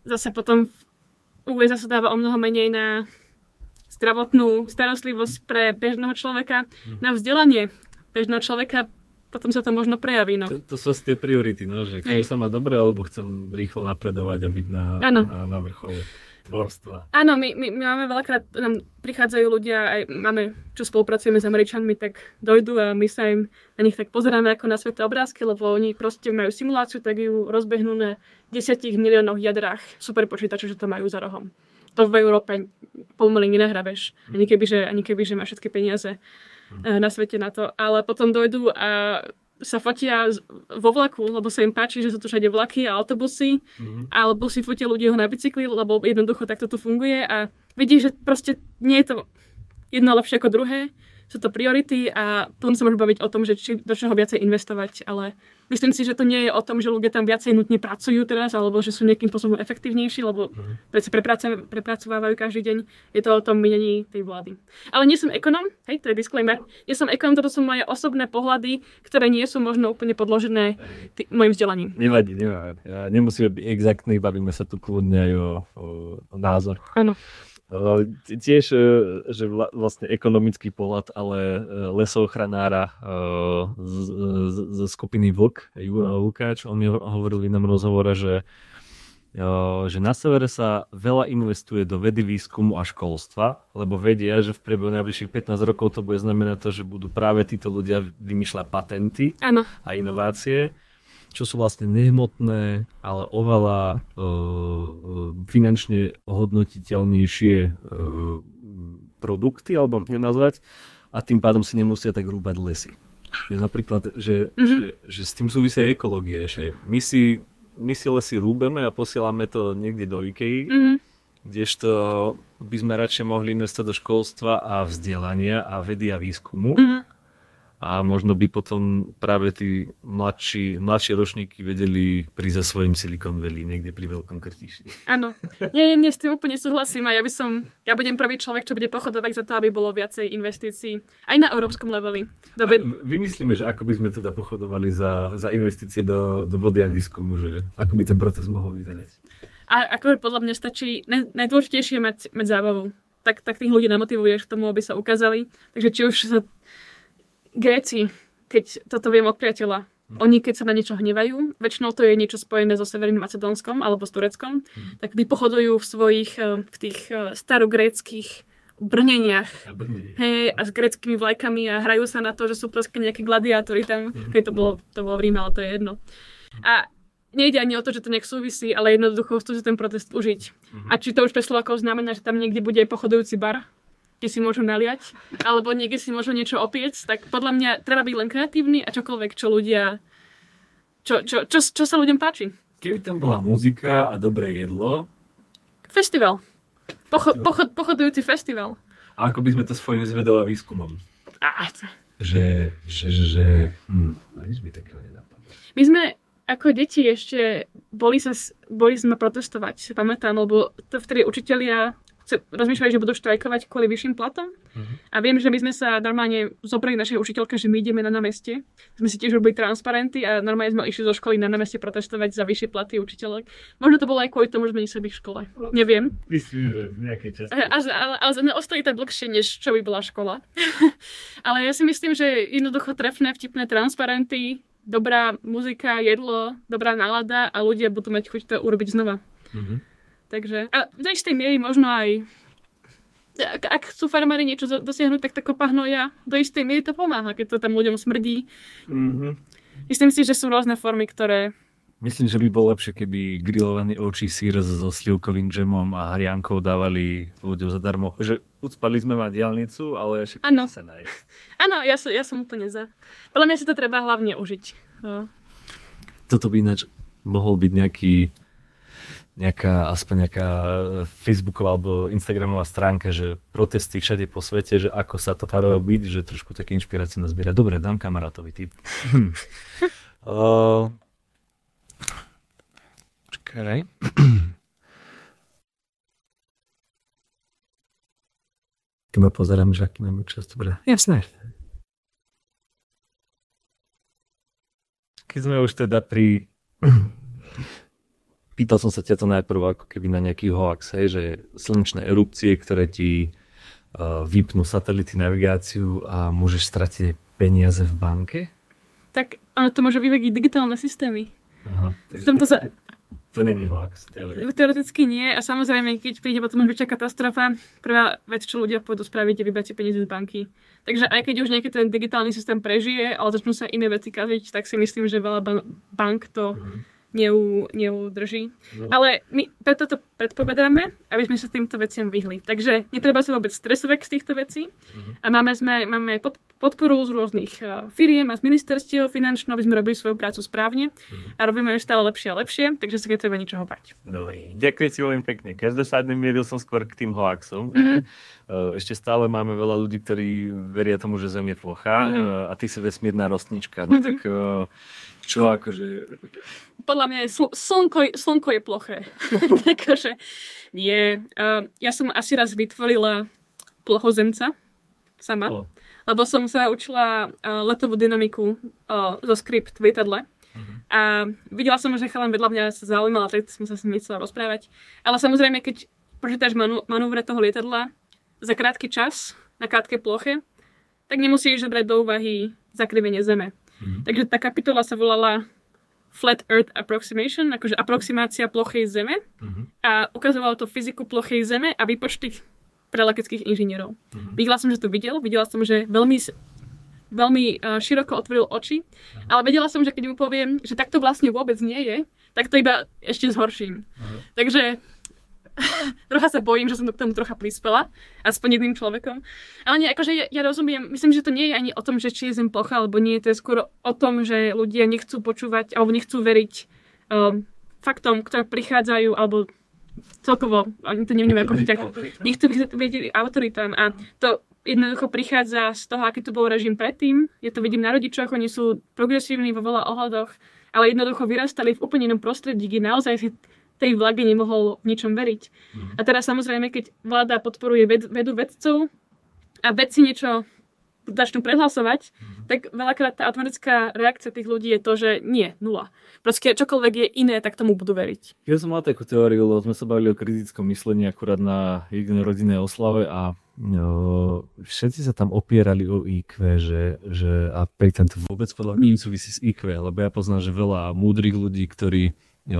zase potom v USA sa dáva o mnoho menej na zdravotnú starostlivosť pre bežného človeka, na vzdelanie bežného človeka, potom sa to možno prejaví. No. To sú tie priority, no, že chcem sa mať dobre, alebo chcem rýchlo napredovať a byť na vrchole dvorstva. Áno, my máme veľakrát, nám prichádzajú ľudia, aj máme, čo spolupracujeme s Američanmi, tak dojdú a my sa im na nich tak pozeráme ako na sveté obrázky, lebo oni proste majú simuláciu, tak ju rozbehnú na 10 miliónoch jadrách superpočítačov, že to majú za rohom. To v Európe pomaly nenahrabeš, ani keby, že máš všetky peniaze na svete na to, ale potom dojdú a sa fotia vo vlaku, lebo sa im páči, že sú tu všade vlaky a autobusy, alebo si fotia ľudia na bicykli, lebo jednoducho takto tu funguje a vidí, že proste nie je to jedno lepšie ako druhé, sú to priority a potom sa môžeme baviť o tom, že či do čoho viacej investovať, ale myslím si, že to nie je o tom, že ľudia tam viacej nutne pracujú teraz, alebo že sú nejakým spôsobom efektívnejší, lebo sa prepracovávajú každý deň. Je to o tom minení tej vlády. Ale nie som ekonóm, hej, to je disclaimer. Nie som ekonóm, toto sú moje osobné pohľady, ktoré nie sú možno úplne podložené mojim vzdelaním. Nevadí. Ja nemusíme byť exaktní, bavíme sa tu kľudne aj o názor. Áno. Tiež, že vlastne ekonomický pohľad, ale lesochranára zo skupiny Vlk, Jura Lukáč, on mi hovoril v inom rozhovore, že na severe sa veľa investuje do vedy, výskumu a školstva, lebo vedia, že v priebehu najbližších 15 rokov to bude znamenať to, že budú práve títo ľudia vymýšľať patenty a inovácie, čo sú vlastne nehmotné, ale oveľa finančne hodnotiteľnejšie produkty, alebo ako nazvať, a tým pádom si nemusia tak rúbať lesy. Že napríklad, že s tým súvisia ekológie, že my si lesy rúbeme a posielame to niekde do IKEA, kdežto by sme radšej mohli investovať do školstva a vzdelania a vedy a výskumu. A možno by potom práve tí mladšie ročníky vedeli prísť za svojím Silicon Valley niekde pri veľkom krtiši. Áno. Nie, s tým úplne súhlasím a ja budem prvý človek, čo bude pochodovať za to, aby bolo viacej investícií aj na európskom leveli. Vymyslíme, že ako by sme teda pochodovali za investície do vody a výskumu, že ako by ten proces mohol vyzerať. A ako podľa mňa stačí, najdôležitejšie mať zábavu. Tak tých ľudí namotivuješ k tomu, aby sa ukázali. Takže či už sa Gréci, keď toto viem od priateľa, oni keď sa na niečo hnevajú, väčšinou to je niečo spojené so Severným Macedónskom alebo s Tureckom, tak vypochodujú v tých starogréckych brneniach a s gréckými vlajkami a hrajú sa na to, že sú proste nejaké gladiátori tam, keď to bolo v Ríme, ale to je jedno. A nejde ani o to, že to nejak súvisí, ale jednoducho chcú si ten protest užiť. A či to už pre Slovákov znamená, že tam niekde bude pochodujúci bar, kde si môžu naliať, alebo niekde si môžu niečo opiec, tak podľa mňa treba byť len kreatívny a čokoľvek, čo sa ľuďom páči. Keby tam bola muzika a dobré jedlo. Festival. Pochodujúci festival. A ako by sme to spojili s vedou a výskumom? Nič by takého nenapadlo. My sme ako deti ešte boli sme protestovať, si pamätám, lebo to vtedy učitelia rozmýšľali, že budú štrajkovať kvôli vyšším platom. A viem, že my sme sa normálne zobrali našej učiteľke, že my ideme na námestie. Sme si tiež robili transparenty a normálne sme išli zo školy na námestie protestovať za vyššie platy učiteľok. Možno to bolo aj kvôli tomu, že sme nesedeli v škole. Neviem. Myslím, že v nejakej časti. Ale sme ostali tak dlhšie, než čo by bola škola. Ale ja si myslím, že jednoducho trefné, vtipné transparenty, dobrá muzika, jedlo, dobrá nálada a ľudia budú mať chuť to urobiť znova. Takže, a v tej miery možno aj, ak chcú farmári niečo dosiahnuť, tak tá kopa hnoja do istej miery to pomáha, keď to tam ľuďom smrdí. Myslím si, že sú rôzne formy, ktoré... Myslím, že by bolo lepšie, keby grillovaný ovčí sír so slivkovým džemom a hriankou dávali ľuďom zadarmo. Že ucpali sme mať diaľnicu, ale však sa nájsť. Áno, ja som úplne za. Podľa mňa si to treba hlavne užiť. Toto by ináč mohol byť aspoň nejaká Facebooková alebo Instagramová stránka, že protesty všade po svete, že ako sa to dá robiť, že trošku také inšpirácie nazbiera. Dobre, dám kamarátovi tip. Čakaj. Keď ma pozerám, že aký máme čas, dobre. Jasné. Keď sme už teda pri pýtal som sa ťa to najprv ako keby na nejaký hoax, hej, že slnečné erupcie, ktoré ti vypnú satelity, navigáciu a môžeš stratiť peniaze v banke? Tak ono to môže vyvegiť digitálne systémy. Aha, V tomto sa... to není hoax. Teoreticky nie a samozrejme, keď príde potom väčšia katastrofa, prvá vec, čo ľudia pôjdu spraviť, je vybrať si peniaze z banky. Takže aj keď už nejaký ten digitálny systém prežije, ale začnú sa iné veci kaziť, tak si myslím, že veľa bank to neudrží. No. Ale my preto to predpovedáme, aby sme sa týmto veciam vyhli. Takže netreba sa vôbec stresovať z týchto vecí. A máme podporu z rôznych firiem a z ministerstiev finančných, aby sme robili svoju prácu správne. A robíme ju stále lepšie a lepšie, takže sa netreba ničoho bať. Dobre, ďakujem si veľmi pekne. Každopádne mieril som skôr k tým hoaxom. Ešte stále máme veľa ľudí, ktorí veria tomu, že Zem je plochá a ty si vesmírna rostnička. No tak čo akože... Podľa mňa slnko je ploché. Takže nie. Ja som asi raz vytvorila plochozemca sama. Lebo som sa učila letovú dynamiku zo skript v lietadle. A videla som, že chalan vedľa mňa sa zaujímala, tak som sa s ním chcela rozprávať. Ale samozrejme, keď počítaš manúvre toho lietadla za krátky čas, na krátkej ploche, tak nemusíš brať do úvahy zakrivenie Zeme. Takže tá kapitola sa volala Flat Earth Approximation, akože aproximácia plochej Zeme. A ukazovalo to fyziku plochej Zeme a výpočty pre leteckých inžinierov. Videla som, že to videla som, že veľmi široko otvoril oči, ale vedela som, že keď mu poviem, že takto vlastne vôbec nie je, tak to iba ešte zhorším. Takže trocha sa bojím, že som k tomu trocha prispela, aspoň jedným človekom. Ale nie, akože ja rozumiem, myslím, že to nie je ani o tom, že či je Zem plocha, alebo nie, to je skôr o tom, že ľudia nechcú počúvať, alebo nechcú veriť faktom, ktoré prichádzajú, alebo celkovo, oni to nevnímajú ako tak, nechcú vedieť autoritám a to jednoducho prichádza z toho, aký tu bol režim predtým. Ja to vidím na rodičoch, oni sú progresívni vo veľa ohľadoch, ale jednoducho vyrastali v úplne inom prostredí, kde naozaj si tej vláde nemohol v ničom veriť. A teraz samozrejme, keď vláda podporuje vedu vedcov a vedci niečo začnú prehlasovať, tak veľakrát tá automatická reakcia tých ľudí je to, že nie, nula. Proste čokoľvek je iné, tak tomu budú veriť. Ja som mal takú teóriu, lebo sme sa bavili o kritickom myslení akurát na jednej rodinnej oslave a všetci sa tam opierali o IQ, že a pritom to vôbec podľa mňa súvisí s IQ, lebo ja poznám, že veľa múdrych ľudí, ktorí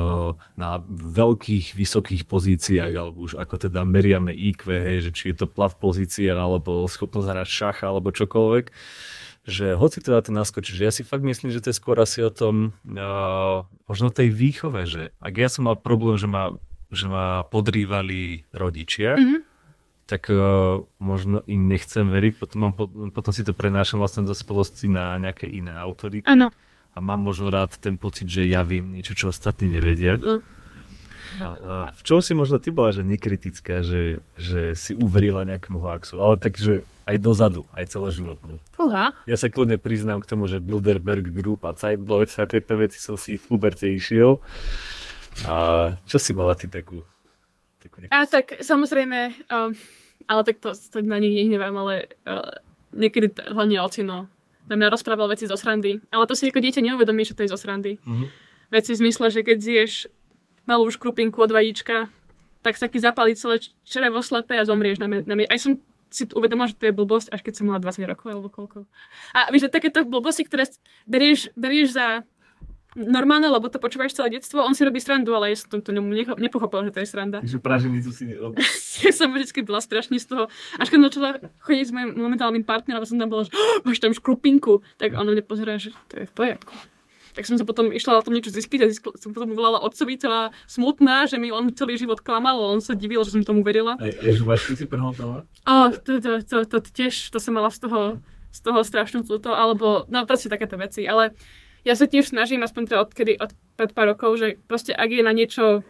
na veľkých, vysokých pozíciách, alebo už ako teda meriame IQ, hej, že či je to plat v pozíciách, alebo schopnosť hrať šach, alebo čokoľvek, že hoci teda to naskočí, že ja si fakt myslím, že to je skôr asi o tom, možno tej výchove, že ak ja som mal problém, že ma podrývali rodičia, tak možno im nechcem veriť, potom si to prenášam vlastne do spolosti na nejaké iné autority. Áno. A mám možno rád ten pocit, že ja viem niečo, čo ostatní nevedia. A v čom si možno ty bola, že nekritická, že si uverila nejakému hoaxu, ale takže aj dozadu, aj celoživotne. Fúha. Ja sa kľudne priznám k tomu, že Bilderberg Group a Zeitblot a tieto veci som si v puberte išiel. A čo si mala ty takú A tak samozrejme, ale tak to na nich nehnevám, ale niekedy hlavne ocino. Na mňa rozprával veci zo srandy. Ale to si ako dieťa neuvedomí, že to je zo srandy. Veci v zmysle, že keď zješ malú škrupinku od vajíčka, tak sa ti zapálí celé črevo slepé a zomrieš na mňa. Aj som si uvedomila, že to je blbosť, až keď som mala 20 rokov alebo koľko. A vieš, že takéto blbosti, ktoré berieš za normálne, lebo to počúvaš celé detstvo, on si robí srandu, ale ja som to nepochopila, že to je sranda. Takže praženicu si nerobí. Ja som vždycky bola strašne z toho. Až keď začala chodiť s mojim momentálnym partnerom a som tam bola, že máš tam škrupinku, tak ono mne pozerá, že to je v poriadku. Tak som sa potom išla na tom niečo zistiť a som potom volala otcovi celá smutná, že mi on celý život klamal a on sa divil, že som tomu verila. A ježuvačky si prehľadala? To tiež, to som mala z toho strašnú túto, alebo no proste takéto veci, ale ja sa tiež snažím, aspoň teda od pred pár rokov, že proste ak je na niečo,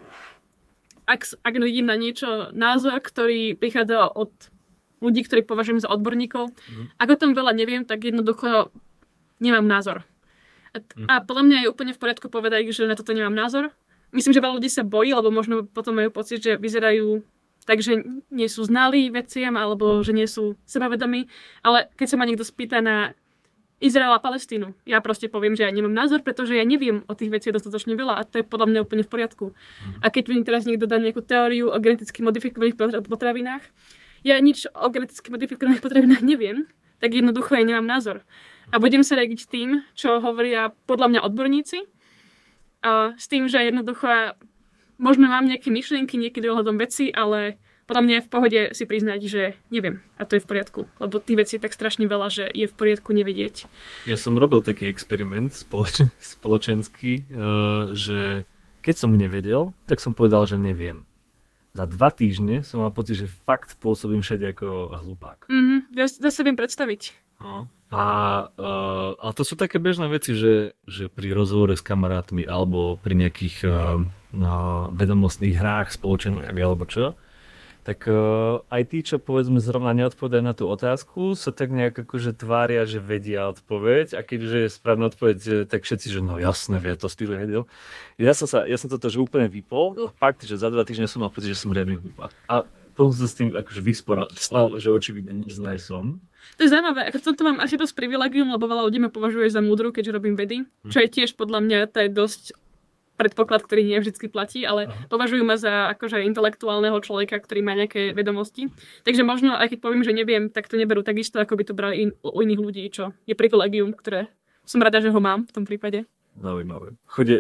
ak vidím na niečo názor, ktorý prichádza od ľudí, ktorých považujem za odborníkov, ak o tom veľa neviem, tak jednoducho nemám názor. A podľa mňa je úplne v poriadku povedať, že na toto nemám názor. Myslím, že veľa ľudí sa bojí, alebo možno potom majú pocit, že vyzerajú tak, že nie sú znalí veciam, alebo že nie sú sebavedomí. Ale keď sa ma niekto spýta na Izrael a Palestínu. Ja proste poviem, že ja nemám názor, pretože ja neviem o tých veciach dostatočne veľa a to je podľa mňa úplne v poriadku. A keď mi teraz niekto dá nejakú teóriu o geneticky modifikovaných potravinách, ja nič o geneticky modifikovaných potravinách neviem, tak jednoducho ja nemám názor. A budem sa riadiť tým, čo hovoria podľa mňa odborníci, a s tým, že jednoducho možno mám nejaké myšlienky niekedy ohľadom veci, ale podľa mňa je v pohode si priznať, že neviem. A to je v poriadku. Lebo tých vecí je tak strašne veľa, že je v poriadku nevedieť. Ja som robil taký experiment spoločenský, že keď som nevedel, tak som povedal, že neviem. Za 2 týždne som mal pocit, že fakt pôsobím všade ako hlupák. Dá sa viem predstaviť. No. Ale to sú také bežné veci, že pri rozhovore s kamarátmi alebo pri nejakých vedomostných hrách spoločenských alebo čo, tak aj tí, čo povedzme zrovna neodpovedajú na tú otázku, sa tak nejak akože tvária, že vedia odpoveď a keďže je správna odpoveď, tak všetci, že no jasné, vie, to stýl vedel. Ja som toto že úplne vypol. Fakt, že za 2 týždne som mal pocit, že som riadny hlupák. A potom sa s tým akože vysporal, že očividne zlé som. To je zaujímavé, ako toto mám asi dosť privilegium, lebo veľa ľudí ma považuje za múdru, keďže robím vedy, čo je tiež podľa mňa to je dosť predpoklad, ktorý nie vždycky platí, ale považujú ma za akože intelektuálneho človeka, ktorý má nejaké vedomosti. Takže možno, aj keď poviem, že neviem, tak to neberú takisto, ako by to brali u iných ľudí, čo je privilegium, ktoré som rada, že ho mám v tom prípade. Zaujímavé.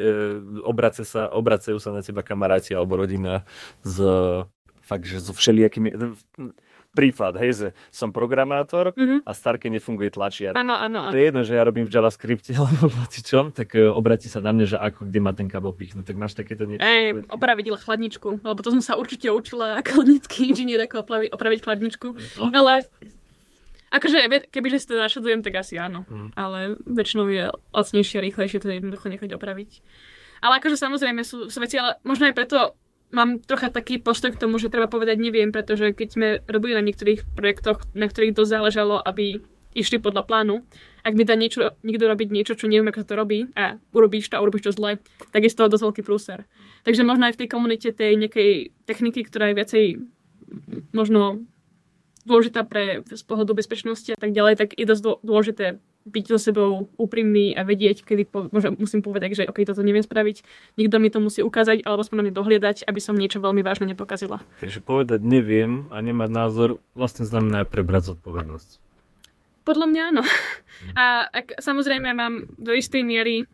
Obracajú sa na teba kamaráti alebo rodina fakt, že so všelijakými... Príklad, hej, že som programátor a Starke nefunguje tlačiar. Áno. To je jedno, že ja robím v JavaScripte alebo vlatičom, tak obratí sa na mňa, že ako, kde má ten kabel pichnúť. Tak máš takéto niečo? Opraviť chladničku, lebo to som sa určite učila ako chladnický inžinier, ako opraviť chladničku. Ale akože, kebyže si to našadujem, tak asi áno. Ale väčšinou je lacnejšie a rýchlejšie to jednoducho nechať opraviť. Ale akože samozrejme sú veci, ale možno aj preto mám trocha taký postoj k tomu, že treba povedať neviem, pretože keď sme robili na niektorých projektoch, na ktorých dosť záležalo, aby išli podľa plánu, ak mi dá niekto robiť niečo, čo neviem, ako sa to robí a urobíš to zle, tak je z toho dosť veľký prúser. Takže možno aj v tej komunite tej nejakej techniky, ktorá je viacej možno dôležitá z pohľadu bezpečnosti a tak ďalej, tak je dosť dôležité byť so sebou úprimný a vedieť, kedy musím povedať, že OK, toto neviem spraviť, niekto mi to musí ukázať alebo aspoň na mňa dohliadať, aby som niečo veľmi vážne nepokazila. Takže povedať neviem a nemať názor vlastne znamená prebrať zodpovednosť. Podľa mňa áno. A samozrejme mám do istej miery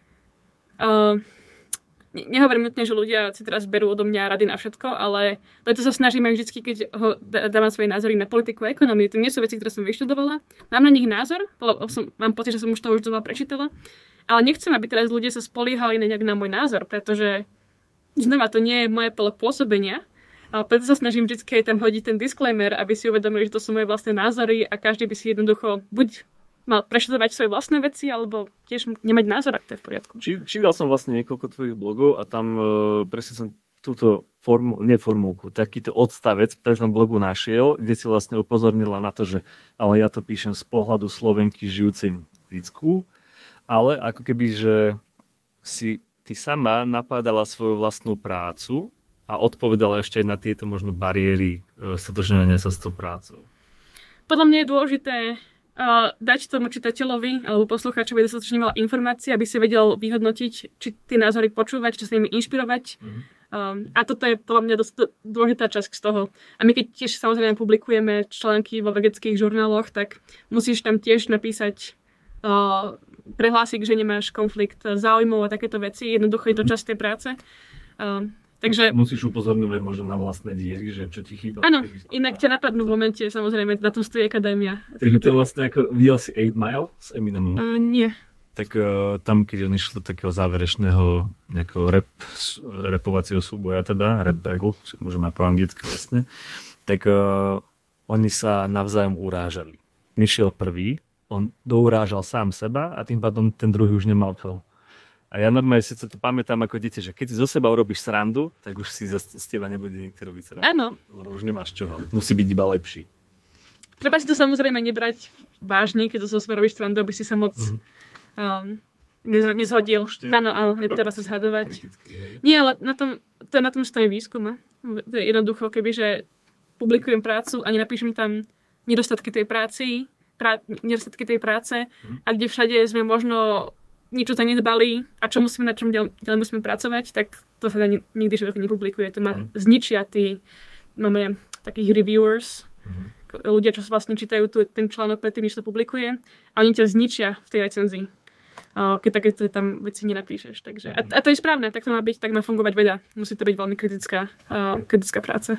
nehovorím nutne, že ľudia si teraz berú odo mňa rady na všetko, ale to sa snažím aj vždycky, keď dávam svoje názory na politiku a ekonomiu. To nie sú veci, ktoré som vyštudovala. Mám na nich názor, mám pocit, že som už to znova prečítala, ale nechcem, aby teraz ľudia sa spoliehali na môj názor, pretože znova to nie je moje pole pôsobenia. A preto sa snažím vždycky aj tam hodiť ten disclaimer, aby si uvedomili, že to sú moje vlastné názory a každý by si jednoducho buď mal preštudovať svoje vlastné veci, alebo tiež nemať názor, ak to je v poriadku. Čítal som vlastne niekoľko tvojich blogov a tam presne som túto formulku, takýto odstavec v každom blogu našiel, kde si vlastne upozornila na to, že ale ja to píšem z pohľadu Slovenky žijúcej v Lícku, ale ako keby, že si ty sama napádala svoju vlastnú prácu a odpovedala ešte aj na tieto možno bariéry stotožňovania sa s tou prácou. Podľa mňa je dôležité dať tomu čitateľovi alebo poslucháčovi dostatočne veľa informácií, aby si vedel vyhodnotiť, či tie názory počúvať, či sa nimi inšpirovať. A toto je podľa mňa dosť dôležitá časť z toho. A my keď tiež samozrejme publikujeme články vo vedeckých žurnáloch, tak musíš tam tiež napísať prehlásiť, že nemáš konflikt záujmov a takéto veci. Jednoducho je to časť tej práce. Takže musíš upozorňovať možno na vlastné diery, že čo ti chýba. Áno, inak ťa napadnú v momente, samozrejme, na tom stojí akadémia. Takže to je vlastne ako, videl si 8 Mile s Eminemom? Nie. Tak tam, keď on išiel do takého záverečného nejakého rapovacieho súboja, teda, rap battle, môžeme po anglicky vlastne, tak oni sa navzájom urážali. Nešiel prvý, on dourážal sám seba a tým pádom ten druhý už nemal čo. A ja normálne si to pamätám ako dieťa, že keď si zo seba urobíš srandu, tak už si z teba nebude nikto robiť srandu. Áno. Už nemáš čoho. Musí byť iba lepší. Treba si to samozrejme nebrať vážne, keď to zo seba robíš srandu, aby si sa moc nezhodil. Áno, netreba sa zhadovať. Nie, ale na tom stojí výskum. To je jednoducho, kebyže publikujem prácu a nenapíšem tam nedostatky tej práci, nedostatky tej práce a kde všade sme možno niečo zanedbali a čo musíme, na čom ďalej musíme pracovať, tak to sa nikdy človek nepublikuje. To zničia máme takých reviewers, ľudia, čo vlastne čítajú ten článok predtým, než to publikuje a oni ťa zničia v tej recenzii. Keď takéto tam veci nenapíšeš. Takže, a to je správne, tak to má byť, tak má fungovať veda. Musí to byť veľmi kritická práca.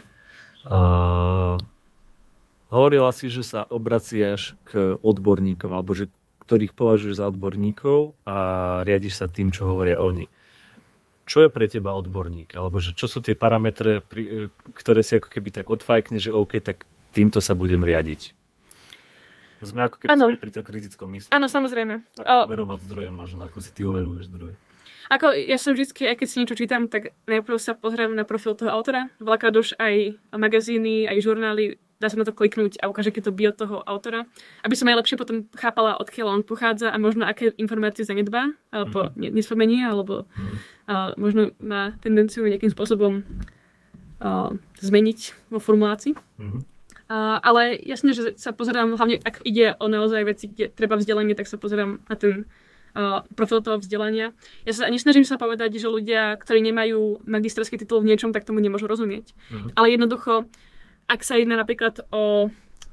Hovorila si, že sa obraciaš k odborníkom, alebo že ktorých považuješ za odborníkov a riadiš sa tým, čo hovoria oni. Čo je pre teba odborník? Alebo že čo sú tie parametre, ktoré si ako keby tak odfajkne, že OK, tak týmto sa budem riadiť? Sme ako keby pri tom kritickom mysle. Áno, samozrejme. Overovať zdroje možno, ako si ty overuješ zdroje. Ja som vždycky, aj keď si niečo čítam, tak najprv sa pozriem na profil toho autora. Veľakrát už aj magazíny, aj žurnály, dá sa na to kliknúť a ukáže, keď to bio toho autora. Aby som aj lepšie potom chápala, odkiaľ on pochádza a možno aké informácie zanedbá, alebo nespomenie, alebo možno má tendenciu nejakým spôsobom zmeniť vo formulácii. Ale jasne, že sa pozerám, hlavne ak ide o naozaj veci, kde treba vzdelanie, tak sa pozerám na ten profil toho vzdelania. Ja sa nesnažím sa povedať, že ľudia, ktorí nemajú magisterský titul v niečom, tak tomu nemôžu rozumieť. Ale jednoducho, ak sa jedná napríklad o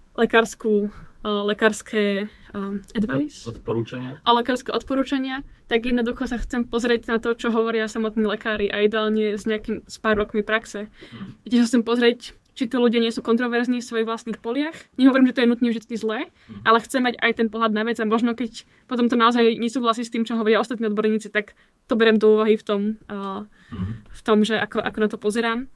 lekárske advice, lekárske odporúčania, tak jednoducho sa chcem pozrieť na to, čo hovoria samotní lekári a ideálne s pár rokmi praxe. Tiež sa chcem pozrieť, či to ľudia nie sú kontroverzní v svojich vlastných poliach. Nehovorím, že to je nutne vždy zlé, ale chcem mať aj ten pohľad na vec a možno keď potom to naozaj nesúhlasí s tým, čo hovoria ostatní odborníci, tak to beriem do úvahy v tom, že ako na to pozerám.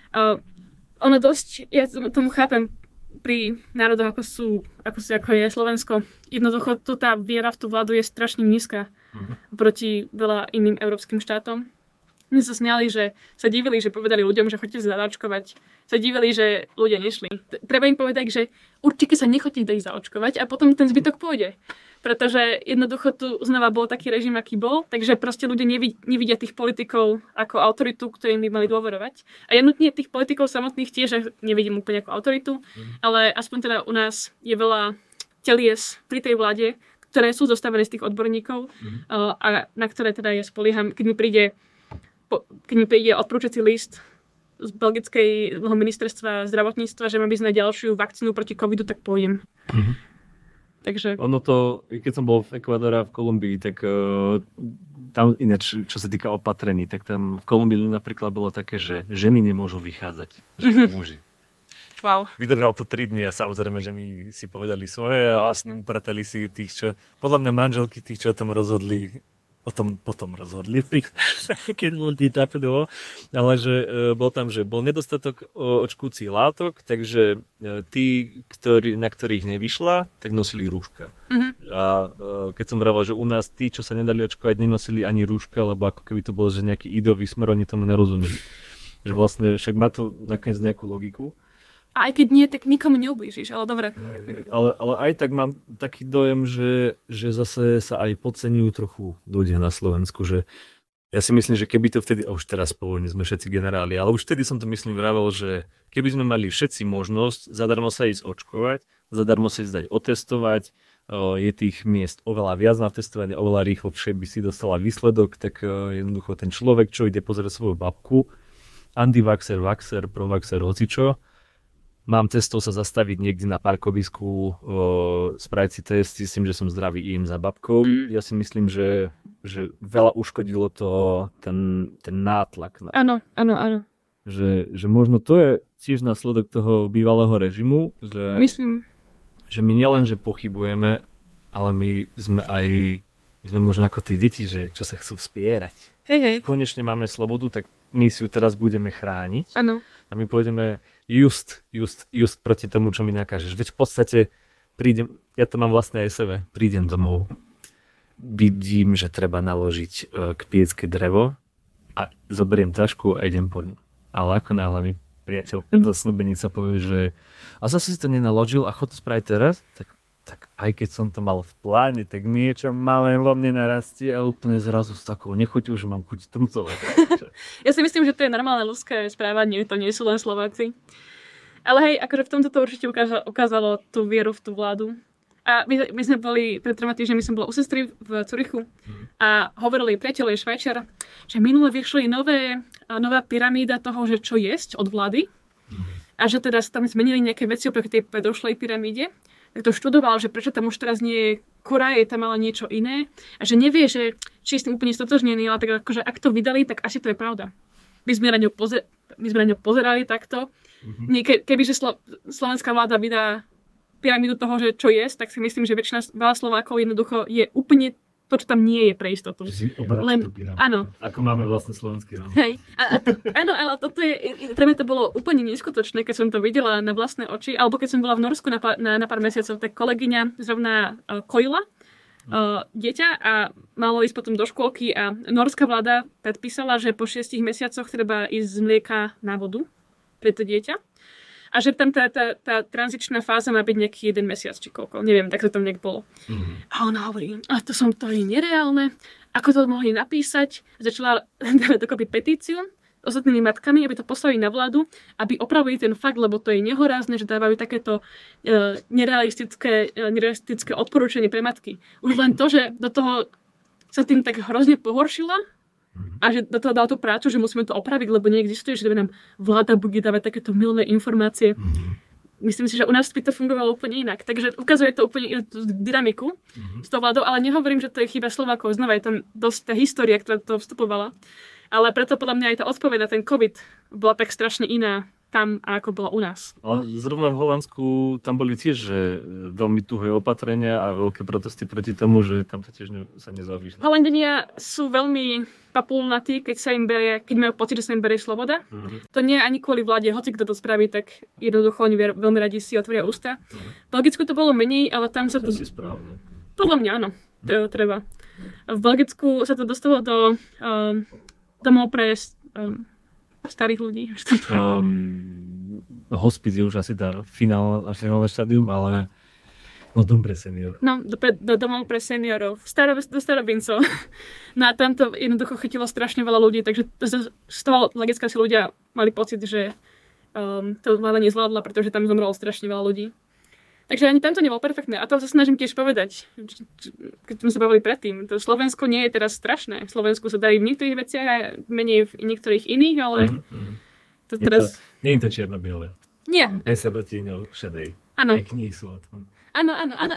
Ono dosť, ja tomu chápem pri národoch, ako je Slovensko. Jednoducho tá viera v tú vládu je strašne nízka proti veľa iným európskym štátom. Mne sa smiali, že sa divili, že povedali ľuďom, že chodíte zaočkovať. Sa divili, že ľudia nešli. Treba im povedať, že určite sa nechodíte ísť zaočkovať a potom ten zbytok pôjde. Pretože jednoducho tu znova bol taký režim, aký bol, takže proste ľudia nevidia tých politikov ako autoritu, ktorým by mali dôverovať. A ja nutne tých politikov samotných tiež nevidím úplne ako autoritu, ale aspoň teda u nás je veľa telies pri tej vláde, ktoré sú zostavené z tých odborníkov a na ktoré teda ja spolieham, keď mi príde odporúčací list z belgického ministerstva zdravotníctva, že mám ísť na ďalšiu vakcínu proti covidu, tak pôjdem. Takže... Ono to, keď som bol v Ekvádore a v Kolumbii, tak tam ináč, čo sa týka opatrení, tak tam v Kolumbii napríklad bolo také, že ženy nemôžu vychádzať. Že muži. Wow. Vydržal to 3 dní a samozrejme, že mi si povedali svoje a vlastne upratali si tých, čo... Podľa mňa manželky tých, čo o tom rozhodli, potom rozhodli, keď ľudí trapilo, ale že bol tam, že bol nedostatok očkúcich látok, takže tí, na ktorých nevyšla, tak nosili rúška. A keď som vravel, že u nás tí, čo sa nedali očkovať, nenosili ani rúška, lebo ako keby to bol, že nejaký ideový smer, oni tomu nerozumeli. Že vlastne však má to nakoniec nejakú logiku. A aj keď nie, tak nikomu neublížiš, ale dobre. Ale aj tak mám taký dojem, že zase sa aj podceňujú trochu ľudia na Slovensku, že ja si myslím, že keby to vtedy, a už teraz povolne sme všetci generáli, ale už vtedy som to vravel, že keby sme mali všetci možnosť zadarmo sa ísť očkovať, zadarmo sa ísť dať otestovať, je tých miest oveľa viac na testovanie, oveľa rýchlejšie by si dostala výsledok, tak jednoducho ten človek, čo ide pozrieť svoju babku, antivaxer, vaxer, provaxer, hocičo, mám cestou sa zastaviť niekde na parkovisku, spraviť si test, zistím, že som zdravý, idem za babkou. Ja si myslím, že veľa uškodilo to ten nátlak. Áno. Že možno to je tiež následok toho bývalého režimu, že, myslím, že my nielen, že pochybujeme, ale my sme možno ako tí deti, že čo sa chcú vspierať. Hej. Konečne máme slobodu, tak my si ju teraz budeme chrániť. Áno. A my pôjdeme just proti tomu, čo mi nakážeš. Veď v podstate prídem, ja to mám vlastne aj sebe, prídem domov, vidím, že treba naložiť k piecke drevo a zoberiem tašku a idem po ňu. Ale ako náhle mi priateľ do snúbenica povie, že a zase si to nenaložil a chod to spraviť teraz, tak aj keď som to mal v pláne, tak niečo malé vo mne narastie a úplne zrazu s takou nechuťou, že mám chuť trncovať. Ja si myslím, že to je normálne ľudské správanie, to nie sú len Slováci. Ale hej, akože v tomto to určite ukázalo tú vieru v tú vládu. A my sme boli, pred 3 týždňami som bola u sestry v Curychu a hovorili priateľ je Švajčiar, že minule vyšli nová pyramída toho, že čo jesť od vlády a že teda sa tam zmenili nejaké veci oproti tej predošlej pyramíde. Tak to študoval, že prečo tam už teraz nie je kura, je tam ale niečo iné a že nevie, že či je s tým úplne stotožnený, ale tak akože ak to vydali, tak asi to je pravda. My sme na ňu pozerali takto. Kebyže slovenská vláda vydá pyramídu toho, že čo je, tak si myslím, že veľa Slovákov jednoducho je úplne to, čo tam nie je pre istotu. Áno. Ako máme vlastne slovenský rám. Hej. Áno, ale toto je, pre mňa to bolo úplne neskutočné, keď som to videla na vlastné oči, alebo keď som bola v Norsku na pár mesiacov, tak kolegyňa zrovna kojila dieťa a malo ísť potom do škôlky a norská vláda predpísala, že po 6 mesiacoch treba ísť z mlieka na vodu pre to dieťa. A že tam tá tranzičná fáza má byť nejaký 1 mesiac, či koľko. Neviem, tak to tam nejak bolo. A ona hovorí, to je nereálne. Ako to mohli napísať? Začala dávať dokopy petíciu s ostatnými matkami, aby to poslali na vládu, aby opravili ten fakt, lebo to je nehorázne, že dávajú takéto nerealistické odporúčanie pre matky. Už len to, že do toho sa tým tak hrozne pohoršila, a že do toho dal tú prácu, že musíme to opraviť, lebo neexistuje, že nám vláda bude dávať takéto milné informácie. Myslím si, že u nás by to fungovalo úplne inak. Takže ukazuje to úplne inú dynamiku s tou vládou, ale nehovorím, že to je chyba Slovákov. Znova je tam dosť tá história, ktorá to vstupovala. Ale preto podľa mňa aj tá odpoveď na ten COVID bola tak strašne iná tam, ako bola u nás. Ale zrovna v Holandsku tam boli tiež že veľmi tuhé opatrenia a veľké protesty proti tomu, že tam sa tiež sa nezavíš. Holandania sú veľmi papulnatí, keď majú pocit, že sa im berie sloboda. To nie je ani kvôli vláde, hoci kto to spraví, tak jednoducho oni veľmi radi si otvoria ústa. V Belgicku to bolo menej, ale tam sa to... To si správne. Podľa mňa áno, to treba. V Belgicku sa to dostalo do domov pre starých ľudí. Hospic je už asi finálne štádium, ale dom pre seniorov. No, do domov pre seniorov. Do starobincov. No a tam to jednoducho chytilo strašne veľa ľudí, takže z toho logicky si ľudia mali pocit, že to vláda nezvládla, pretože tam zomrelo strašne veľa ľudí. Takže ani tam to nebolo perfektné. A to sa snažím tiež povedať, keď sme sa bavili predtým. To Slovensko nie je teraz strašné. V Slovensku sa darí v niektorých veciach a menej v niektorých iných, ale to teraz... Nie je to čierno-biele. Nie. Aj sa batíňou šedej. Áno. Aj knihy sú o tom. Áno.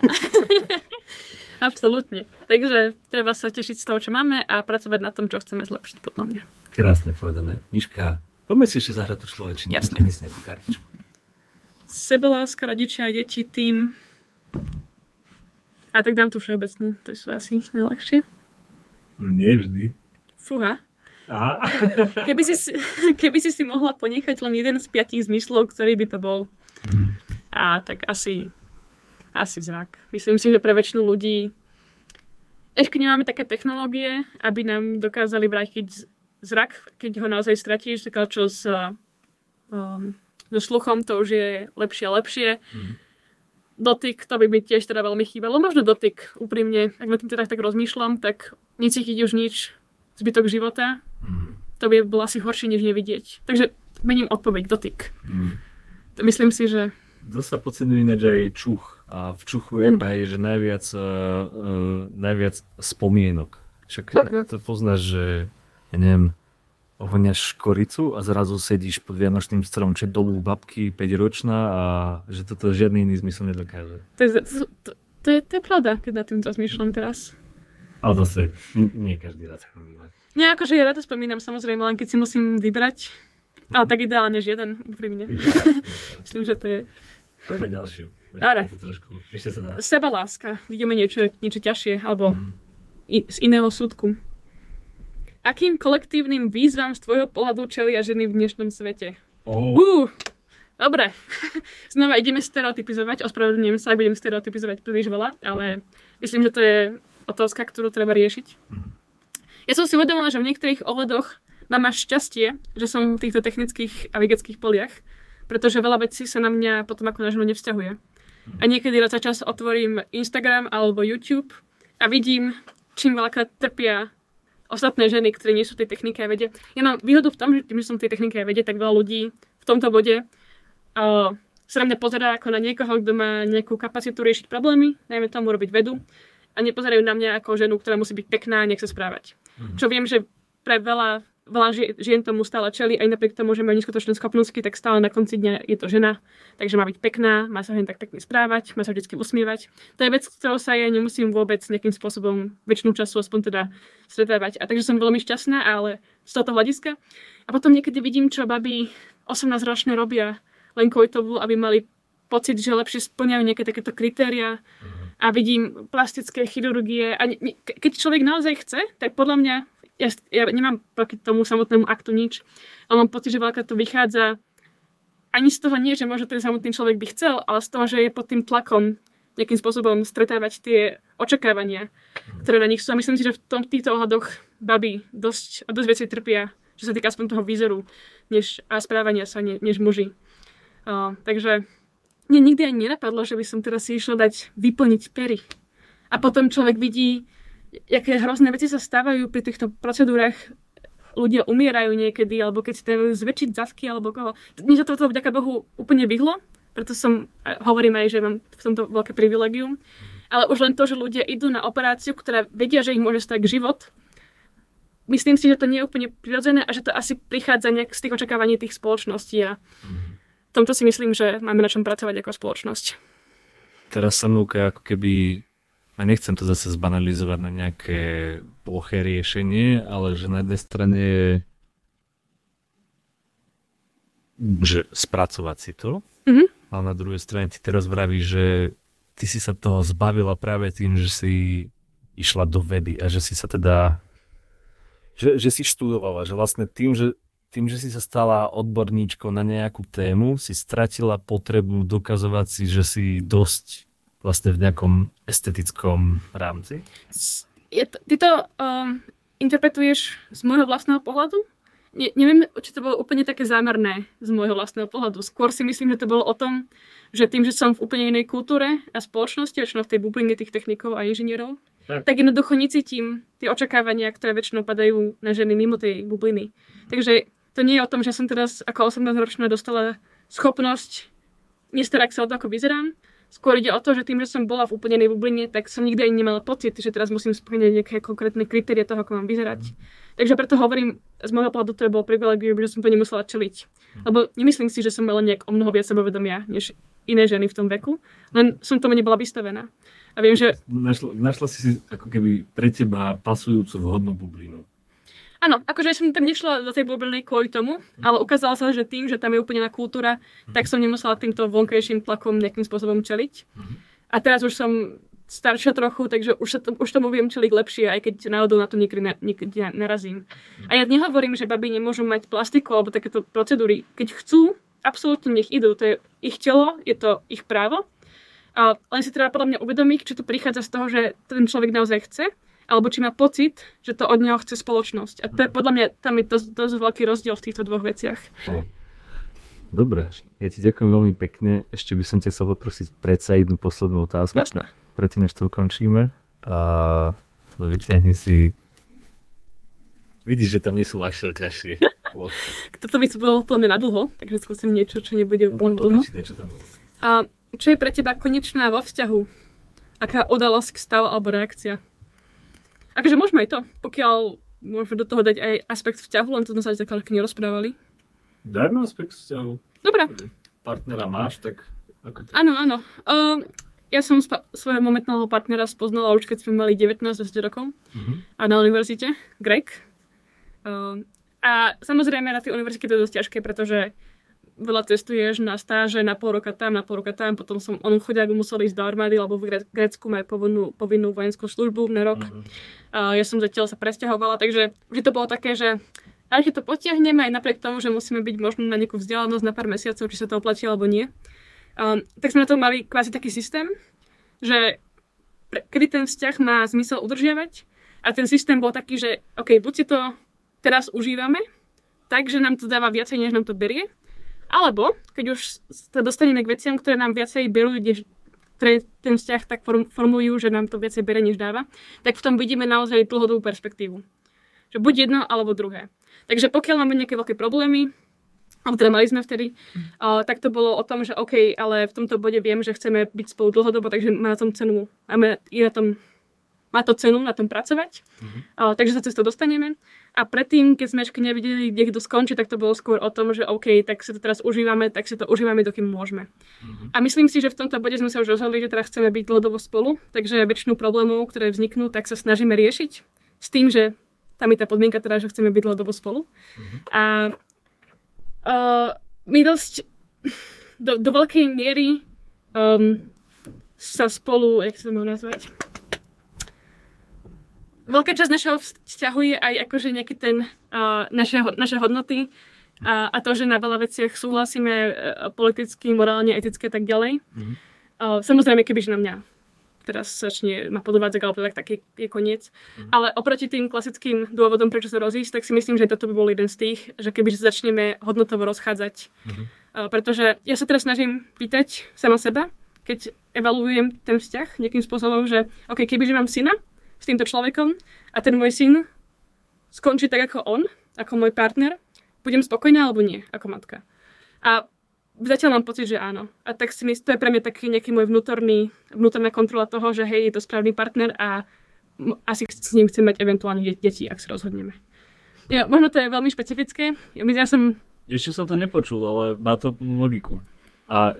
Absolútne. Takže treba sa tešiť z toho, čo máme a pracovať na tom, čo chceme zlepšiť podľa mňa. Krásne povedané. Miška, poďme si ešte zahrať tú človečinu. Jasne. Sebeláska, rodičia, deti, tým. A tak dám tu všeobecnú, to sú asi najľahšie. Nie vždy. Fúha. Keby si mohla ponechať len jeden z 5 zmyslov, ktorý by to bol. Tak asi zrak. Myslím si, že pre väčšinu ľudí ešte nemáme také technológie, aby nám dokázali vrátiť zrak, keď ho naozaj stratíš, taká čo so sluchom to už je lepšie a lepšie. Dotyk, to by mi tiež teda veľmi chýbalo. Možno dotyk, úprimne, ak na tým teda tak rozmýšľam, tak necítiť už nič zbytok života. To by bolo asi horšie, než nevidieť. Takže mením odpoveď, dotyk. Myslím si, že... To sa podceňuje ináč aj čuch. A v čuchu je že najviac spomienok. Však to poznáš, že ja neviem, ohoňaš škoricu a zrazu sedíš pod vianočným strom, čo je dolu babky 5-ročná a že toto žiadny iný zmysel nedokáže. To je pravda, keď nad tým rozmýšľam teraz. Ale zase, nie každý raz tak býva. Nie, akože ja rada spomínam, samozrejme, len keď si musím vybrať. Ale tak ideálne žiaden, úprimne. Myslím, že to je... Poďme ďalšiu. Dobre. Sebaláska. Vidíme niečo ťažšie, alebo z iného súdku. Akým kolektívnym výzvam z tvojho pohľadu čelia ženy v dnešnom svete? Dobre. Znova ideme stereotypizovať. Ospravedlňujem sa, budem stereotypizovať príliš veľa, ale myslím, že to je otázka, ktorú treba riešiť. Ja som si uvedomila, že v niektorých ohľadoch mám až šťastie, že som v týchto technických a vedeckých poliach, pretože veľa vecí sa na mňa potom ako na ženu nevzťahuje. A niekedy za čas otvorím Instagram alebo YouTube a vidím, čím veľakrát trpia ostatné ženy, ktoré nie sú v tej technike a vede. Ja mám výhodu v tom, že tým, že som v tej technike a vede, tak veľa ľudí v tomto bode sa na mňa pozerá ako na niekoho, kto má nejakú kapacitu riešiť problémy, najmä tomu robiť vedu, a nepozerajú na mňa ako ženu, ktorá musí byť pekná a nech sa správať. Čo viem, že pre veľa žien tomu stále čeli, aj napriek tomu, že majú neskutočné schopnosti, tak stále na konci dňa je to žena, takže má byť pekná, má sa len tak pekne správať, má sa vždy usmievať. To je vec, ktorou sa ja nemusím vôbec nejakým spôsobom väčšinu času aspoň teda stretávať. A takže som veľmi šťastná, ale z tohto hľadiska. A potom niekedy vidím, čo baby 18-ročné robia len kvôli tomu, aby mali pocit, že lepšie splňajú nejaké takéto kritéria. A vidím plastické chirurgie. A keď človek naozaj chce, tak podľa mňa, ja nemám proti tomu samotnému aktu nič, ale mám pocit, že veľakrát to vychádza ani z toho nie, že možno ten samotný človek by chcel, ale z toho, že je pod tým tlakom nejakým spôsobom stretávať tie očakávania, ktoré na nich sú. A myslím si, že v týchto ohľadoch baby dosť veci trpia, čo sa týka aspoň toho výzoru a správania sa, než muži. Takže mne nikdy ani nenapadlo, že by som teraz si išla dať vyplniť pery. A potom človek vidí, aké hrozné veci sa stávajú pri týchto procedúrach. Ľudia umierajú niekedy, alebo keď si dajú zväčšiť zadky, alebo koho. Mne sa toto vďaka Bohu úplne vyhlo, preto hovorím aj, že mám v tomto veľké privilegium. Ale už len to, že ľudia idú na operáciu, ktorá vedia, že ich môže stať život, myslím si, že to nie je úplne prirodzené a že to asi prichádza nejak z tých očakávaní tých spoločností a v tomto si myslím, že máme na čom pracovať ako spoločnosť. Teraz sa núka ako keby, a nechcem to zase zbanalizovať na nejaké ploché riešenie, ale že na jednej strane je, že spracovať si to, ale na druhej strane ty teraz vravíš, že ty si sa toho zbavila práve tým, že si išla do vedy a že si sa teda že si študovala, že vlastne tým, že si sa stala odborníčkou na nejakú tému, si stratila potrebu dokazovať si, že si dosť vlastne v nejakom estetickom rámci? Ty to interpretuješ z môjho vlastného pohľadu? Neviem, či to bolo úplne také zámerné z môjho vlastného pohľadu. Skôr si myslím, že to bolo o tom, že tým, že som v úplne inej kultúre a spoločnosti, väčšinou v tej bubline tých technikov a inžinierov, tak jednoducho necítim tie očakávania, ktoré väčšinou padajú na ženy mimo tej bubliny. Takže to nie je o tom, že som teraz ako 18-ročná dostala schopnosť nestarať sa o to, ako vyzerám. Skôr ide o to, že tým, že som bola v úplne inej bubline, tak som nikdy ani nemala pocit, že teraz musím spĺňať nejaké konkrétne kritéria toho, ako mám vyzerať. Takže preto hovorím, z môjho pohľadu to bolo privilegium, že som to nemusela čeliť. Lebo nemyslím si, že som mala nejak o mnoho viac sebavedomia, než iné ženy v tom veku, len som tomu nebola vystavená. A viem, že... Našla si ako keby pre teba pasujúcu vhodnú bublinu. Áno, akože som tam nešla do tej bubliny kvôli tomu, ale ukázalo sa, že tým, že tam je úplne na kultúra, tak som nemusela týmto vonkajším tlakom nejakým spôsobom čeliť. A teraz už som staršia trochu, takže už tomu viem čeliť lepšie, aj keď náhodou na to niekedy narazím. A ja nehovorím, že baby nemôžu mať plastiku alebo takéto procedúry. Keď chcú, absolútne nech idú. To je ich telo, je to ich právo. A len si treba podľa mňa uvedomiť, či to prichádza z toho, že ten človek naozaj chce, alebo či má pocit, že to od neho chce spoločnosť. A to je podľa mňa, tam je dosť veľký rozdiel v týchto dvoch veciach. Dobre, ja ti ďakujem veľmi pekne. Ešte by som ťa chcel poprosiť predsa jednu poslednú otázku. Jasné. Predtým, než to ukončíme. Vyťahni si... Vidíš, že tam nie sú ľahšie, ťažšie. Toto by bolo úplne nadlho, takže skúsim niečo, čo nebude úplne dlho. A čo je pre teba konečná vo vzťahu? Aká udalosť, stav alebo reakcia? Akože môžeme aj to, pokiaľ môžeme do toho dať aj aspekt vzťahu, len to sme sa zatiaľ nerozprávali. Dajme aspekt vzťahu. Dobre. Partnera máš, tak... Áno. Ja som svojho momentálneho partnera spoznala už keď sme mali 19-20 rokov a na univerzite, Greg. A samozrejme na tej univerzite to je dosť ťažké, pretože veľa cestuješ na stáže, na pol roka tam, potom on chodiak musel ísť do armády, lebo v Grécku má povinnú vojenskú službu na rok. Ja som zatiaľ sa presťahovala, takže vždy to bolo také, že ale keď to potiahneme aj napriek tomu, že musíme byť možno na nejakú vzdialenosť na pár mesiacov, či sa to oplatí alebo nie. Tak sme na to mali kvázi taký systém, že kedy ten vzťah má zmysel udržiavať a ten systém bol taký, že OK, buď si to teraz užívame, takže nám to dáva viacej, než nám to berie, alebo keď už sa dostaneme k veciam, ktoré nám viacej berú, ktoré ten vzťah tak formujú, že nám to viacej berie, než dáva, tak v tom vidíme naozaj dlhodobú perspektívu. Že buď jedno, alebo druhé. Takže pokiaľ máme nejaké veľké problémy, alebo teda mali sme vtedy, tak to bolo o tom, že OK, ale v tomto bode viem, že chceme byť spolu dlhodobo, takže má to cenu na tom pracovať, takže sa cez to dostaneme. A predtým, keď sme ešte nevideli, kde kto skončí, tak to bolo skôr o tom, že OK, tak si to teraz užívame, tak si to užívame, dokým môžeme. A myslím si, že v tomto bode sme sa už rozhodli, že teraz chceme byť dlhodobo spolu, takže väčšinu problémov, ktoré vzniknú, tak sa snažíme riešiť s tým, že tam je tá podmienka teda, že chceme byť dlhodobo spolu. A my dosť do veľkej miery sa spolu, jak sa to mám nazvať, veľká časť našeho vzťahu je aj akože nejaký ten naše hodnoty a to, že na veľa veciach súhlasíme politicky, morálne, eticky a tak ďalej. Samozrejme, kebyže na mňa teraz začne ma podvádzať, alebo tak je koniec. Ale oproti tým klasickým dôvodom, prečo sa rozísť, tak si myslím, že toto by bol jeden z tých, že kebyže začneme hodnotovo rozchádzať. Pretože ja sa teraz snažím pýtať sama seba, keď evaluujem ten vzťah nejakým spôsobom, že OK, kebyže mám syna s týmto človekom a ten môj syn skončí tak ako on, ako môj partner, budem spokojná alebo nie, ako matka. A zatiaľ mám pocit, že áno. A tak si myslím, to je pre mňa taký nejaký môj vnútorná kontrola toho, že hej, je to správny partner a asi s ním chcem mať eventuálne deti, ak sa rozhodneme. Ja, možno to je veľmi špecifické. Ešte som to nepočul, ale má to logiku. A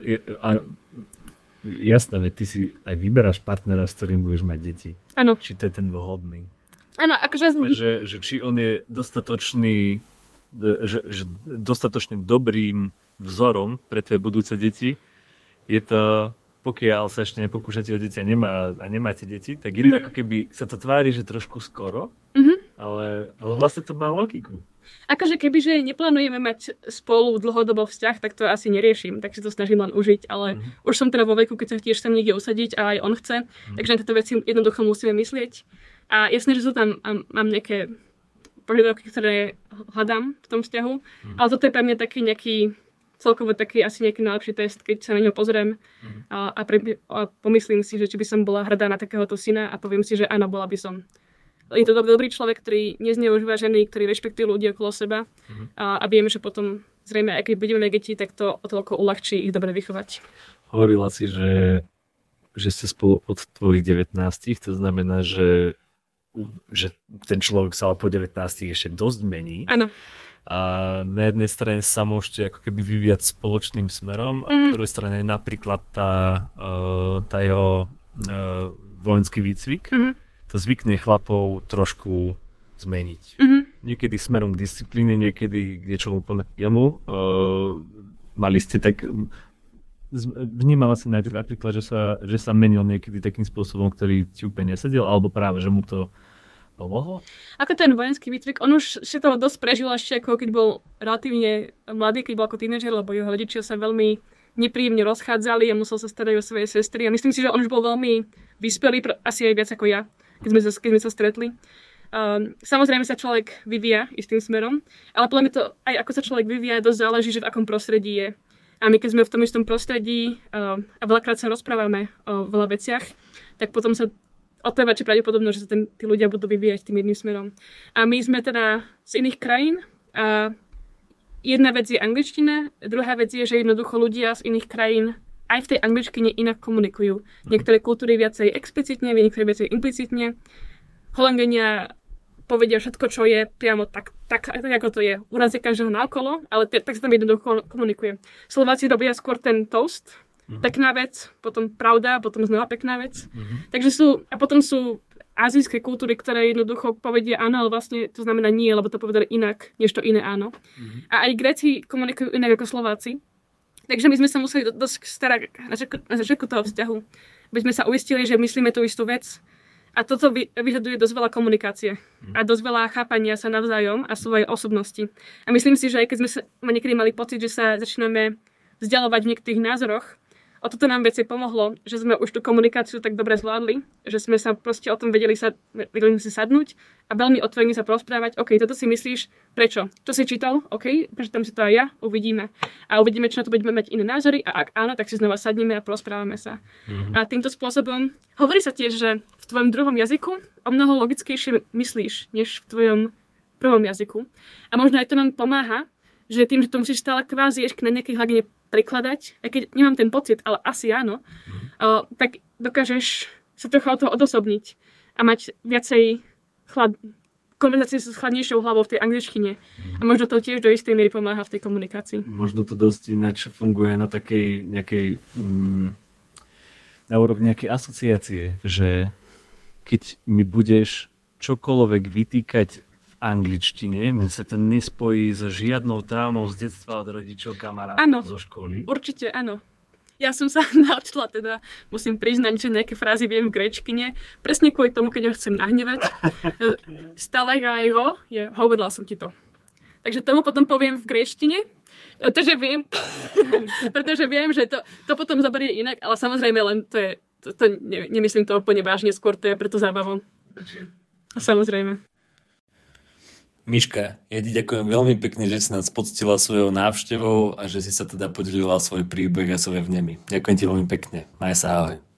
jasné, veď ty si aj vyberáš partnera, s ktorým budeš mať deti. Áno. Či to je ten vhodný. Áno, akože... Že či on je dostatočný, že dostatočne dobrým vzorom pre tvoje budúce deti. Je to, pokiaľ sa ešte nepokúšate o deti a nemáte deti, tak je to ako keby sa to tvári, že trošku skoro, ale vlastne to má logiku. Akože kebyže neplánujeme mať spolu dlhodobo vzťah, tak to asi neriešim, tak si to snažím len užiť, ale už som teda vo veku, keď sa tiež tam niekde usadiť a aj on chce, takže na tieto veci jednoducho musíme myslieť. A jasné, že sú tam, mám nejaké požiadavky, ktoré hľadám v tom vzťahu, ale toto je pre mňa taký nejaký celkovo taký asi nejaký najlepší test, keď sa na ňo pozriem a pomyslím si, že či by som bola hrdá na takéhoto syna a poviem si, že áno, bola by som. Je to dobrý človek, ktorý nezneužíva ženy, ktorý rešpektuje ľudí okolo seba a vieme, že potom zrejme, aj keď budeme mať deti, tak to o toľko uľahčí ich dobre vychovať. Hovorila si, že ste spolu od tvojich 19, to znamená, že ten človek sa po 19 ešte dosť mení. Áno. A na jednej strane sa môžete ako keby vyvíjať spoločným smerom a na druhej strane napríklad tá jeho vojenský výcvik to zvykne chlapov trošku zmeniť. Niekedy smerom k disciplíne, niekedy k niečomu úplne jemu. Mali ste tak... Vnímala si napríklad, že sa menil niekedy takým spôsobom, ktorý ti úplne nesedel, alebo práve, že mu to pomohlo? Ako ten vojenský výcvik, on už si to dosť prežil ešte ako keď bol relatívne mladý, keď bol ako tínedžer, lebo jeho rodičia sa veľmi nepríjemne rozchádzali a musel sa starať o svoje sestry. A myslím si, že on už bol veľmi vyspelý, asi aj viac ako ja, keď sme sa stretli. Samozrejme sa človek vyvíja istým smerom, ale podľa mňa to aj ako sa človek vyvíja, dosť záleží, že v akom prostredí je. A my keď sme v tom istom prostredí a veľakrát sa rozprávame o veľa veciach, tak potom sa o to je väčšie pravdepodobnosť, že sa tí ľudia budú vyvíjať tým jedným smerom. A my sme teda z iných krajín a jedna vec je angličtina, druhá vec je, že jednoducho ľudia z iných krajín aj v tej angličtine inak komunikujú. Niektoré kultúry viacej explicitne, niektoré viacej implicitne. Holandania povedia všetko, čo je priamo tak ako to je. Urazia každého naokolo, ale tak sa tam jednoducho komunikuje. Slováci robia skôr ten toast, pekná vec, potom pravda, potom znova pekná vec. Takže potom sú azijské kultúry, ktoré jednoducho povedia áno, ale vlastne to znamená nie, lebo to povedali inak, než to iné áno. A aj Gréci komunikujú inak ako Slováci. Takže my sme sa museli dosť starať na začiatku toho vzťahu, aby sme sa uistili, že myslíme tú istú vec. A toto vyžaduje dosť veľa komunikácie a dosť veľa chápania sa navzájom a svojej osobnosti. A myslím si, že aj keď sme niekedy mali pocit, že sa začíname vzdialovať v niektorých názoroch, o toto nám veci pomohlo, že sme už tú komunikáciu tak dobre zvládli, že sme sa proste o tom vedeli si sadnúť a veľmi otvorene sa porozprávať. OK, toto si myslíš, prečo? Čo si čítal? OK, prečítam si to aj ja, uvidíme. A uvidíme, či na to budeme mať iné názory a ak áno, tak si znova sadneme a porozprávame sa. A týmto spôsobom hovorí sa tiež, že v tvojom druhom jazyku o mnoho logickejšie myslíš, než v tvojom prvom jazyku. A možno aj to nám pomáha, že tým, že to musíš stále kvázi ešte na nejakej hladine prikladať, aj keď nemám ten pocit, ale asi áno, tak dokážeš sa trocha od toho odosobniť a mať viacej konverzácie s chladnejšou hlavou v tej angličtine. A možno to tiež do istej miery pomáha v tej komunikácii. Možno to dosť ináč funguje na takej nejakej na úrovni nejakej asociácie, že keď mi budeš čokoľvek vytýkať v angličtine, mne sa to nespojí so žiadnou traumou z detstva od rodičov, kamarátov zo školy. Určite áno. Ja som sa naučila, teda musím priznať, že nejaké frázy viem v gréčtine, presne kvôli tomu, keď ho chcem nahnevať. Stalegajho je hovorila som ti to. Takže tomu potom poviem v gréčtine, pretože viem, že to potom zaberie inak, ale samozrejme len nemyslím to úplne vážne, skôr to je preto zábavou. Samozrejme. Miška, ja ti ďakujem veľmi pekne, že si nás poctila svojou návštevou a že si sa teda podelila svoj príbeh a svoje vnemy. Ďakujem ti veľmi pekne. Maj sa, ahoj.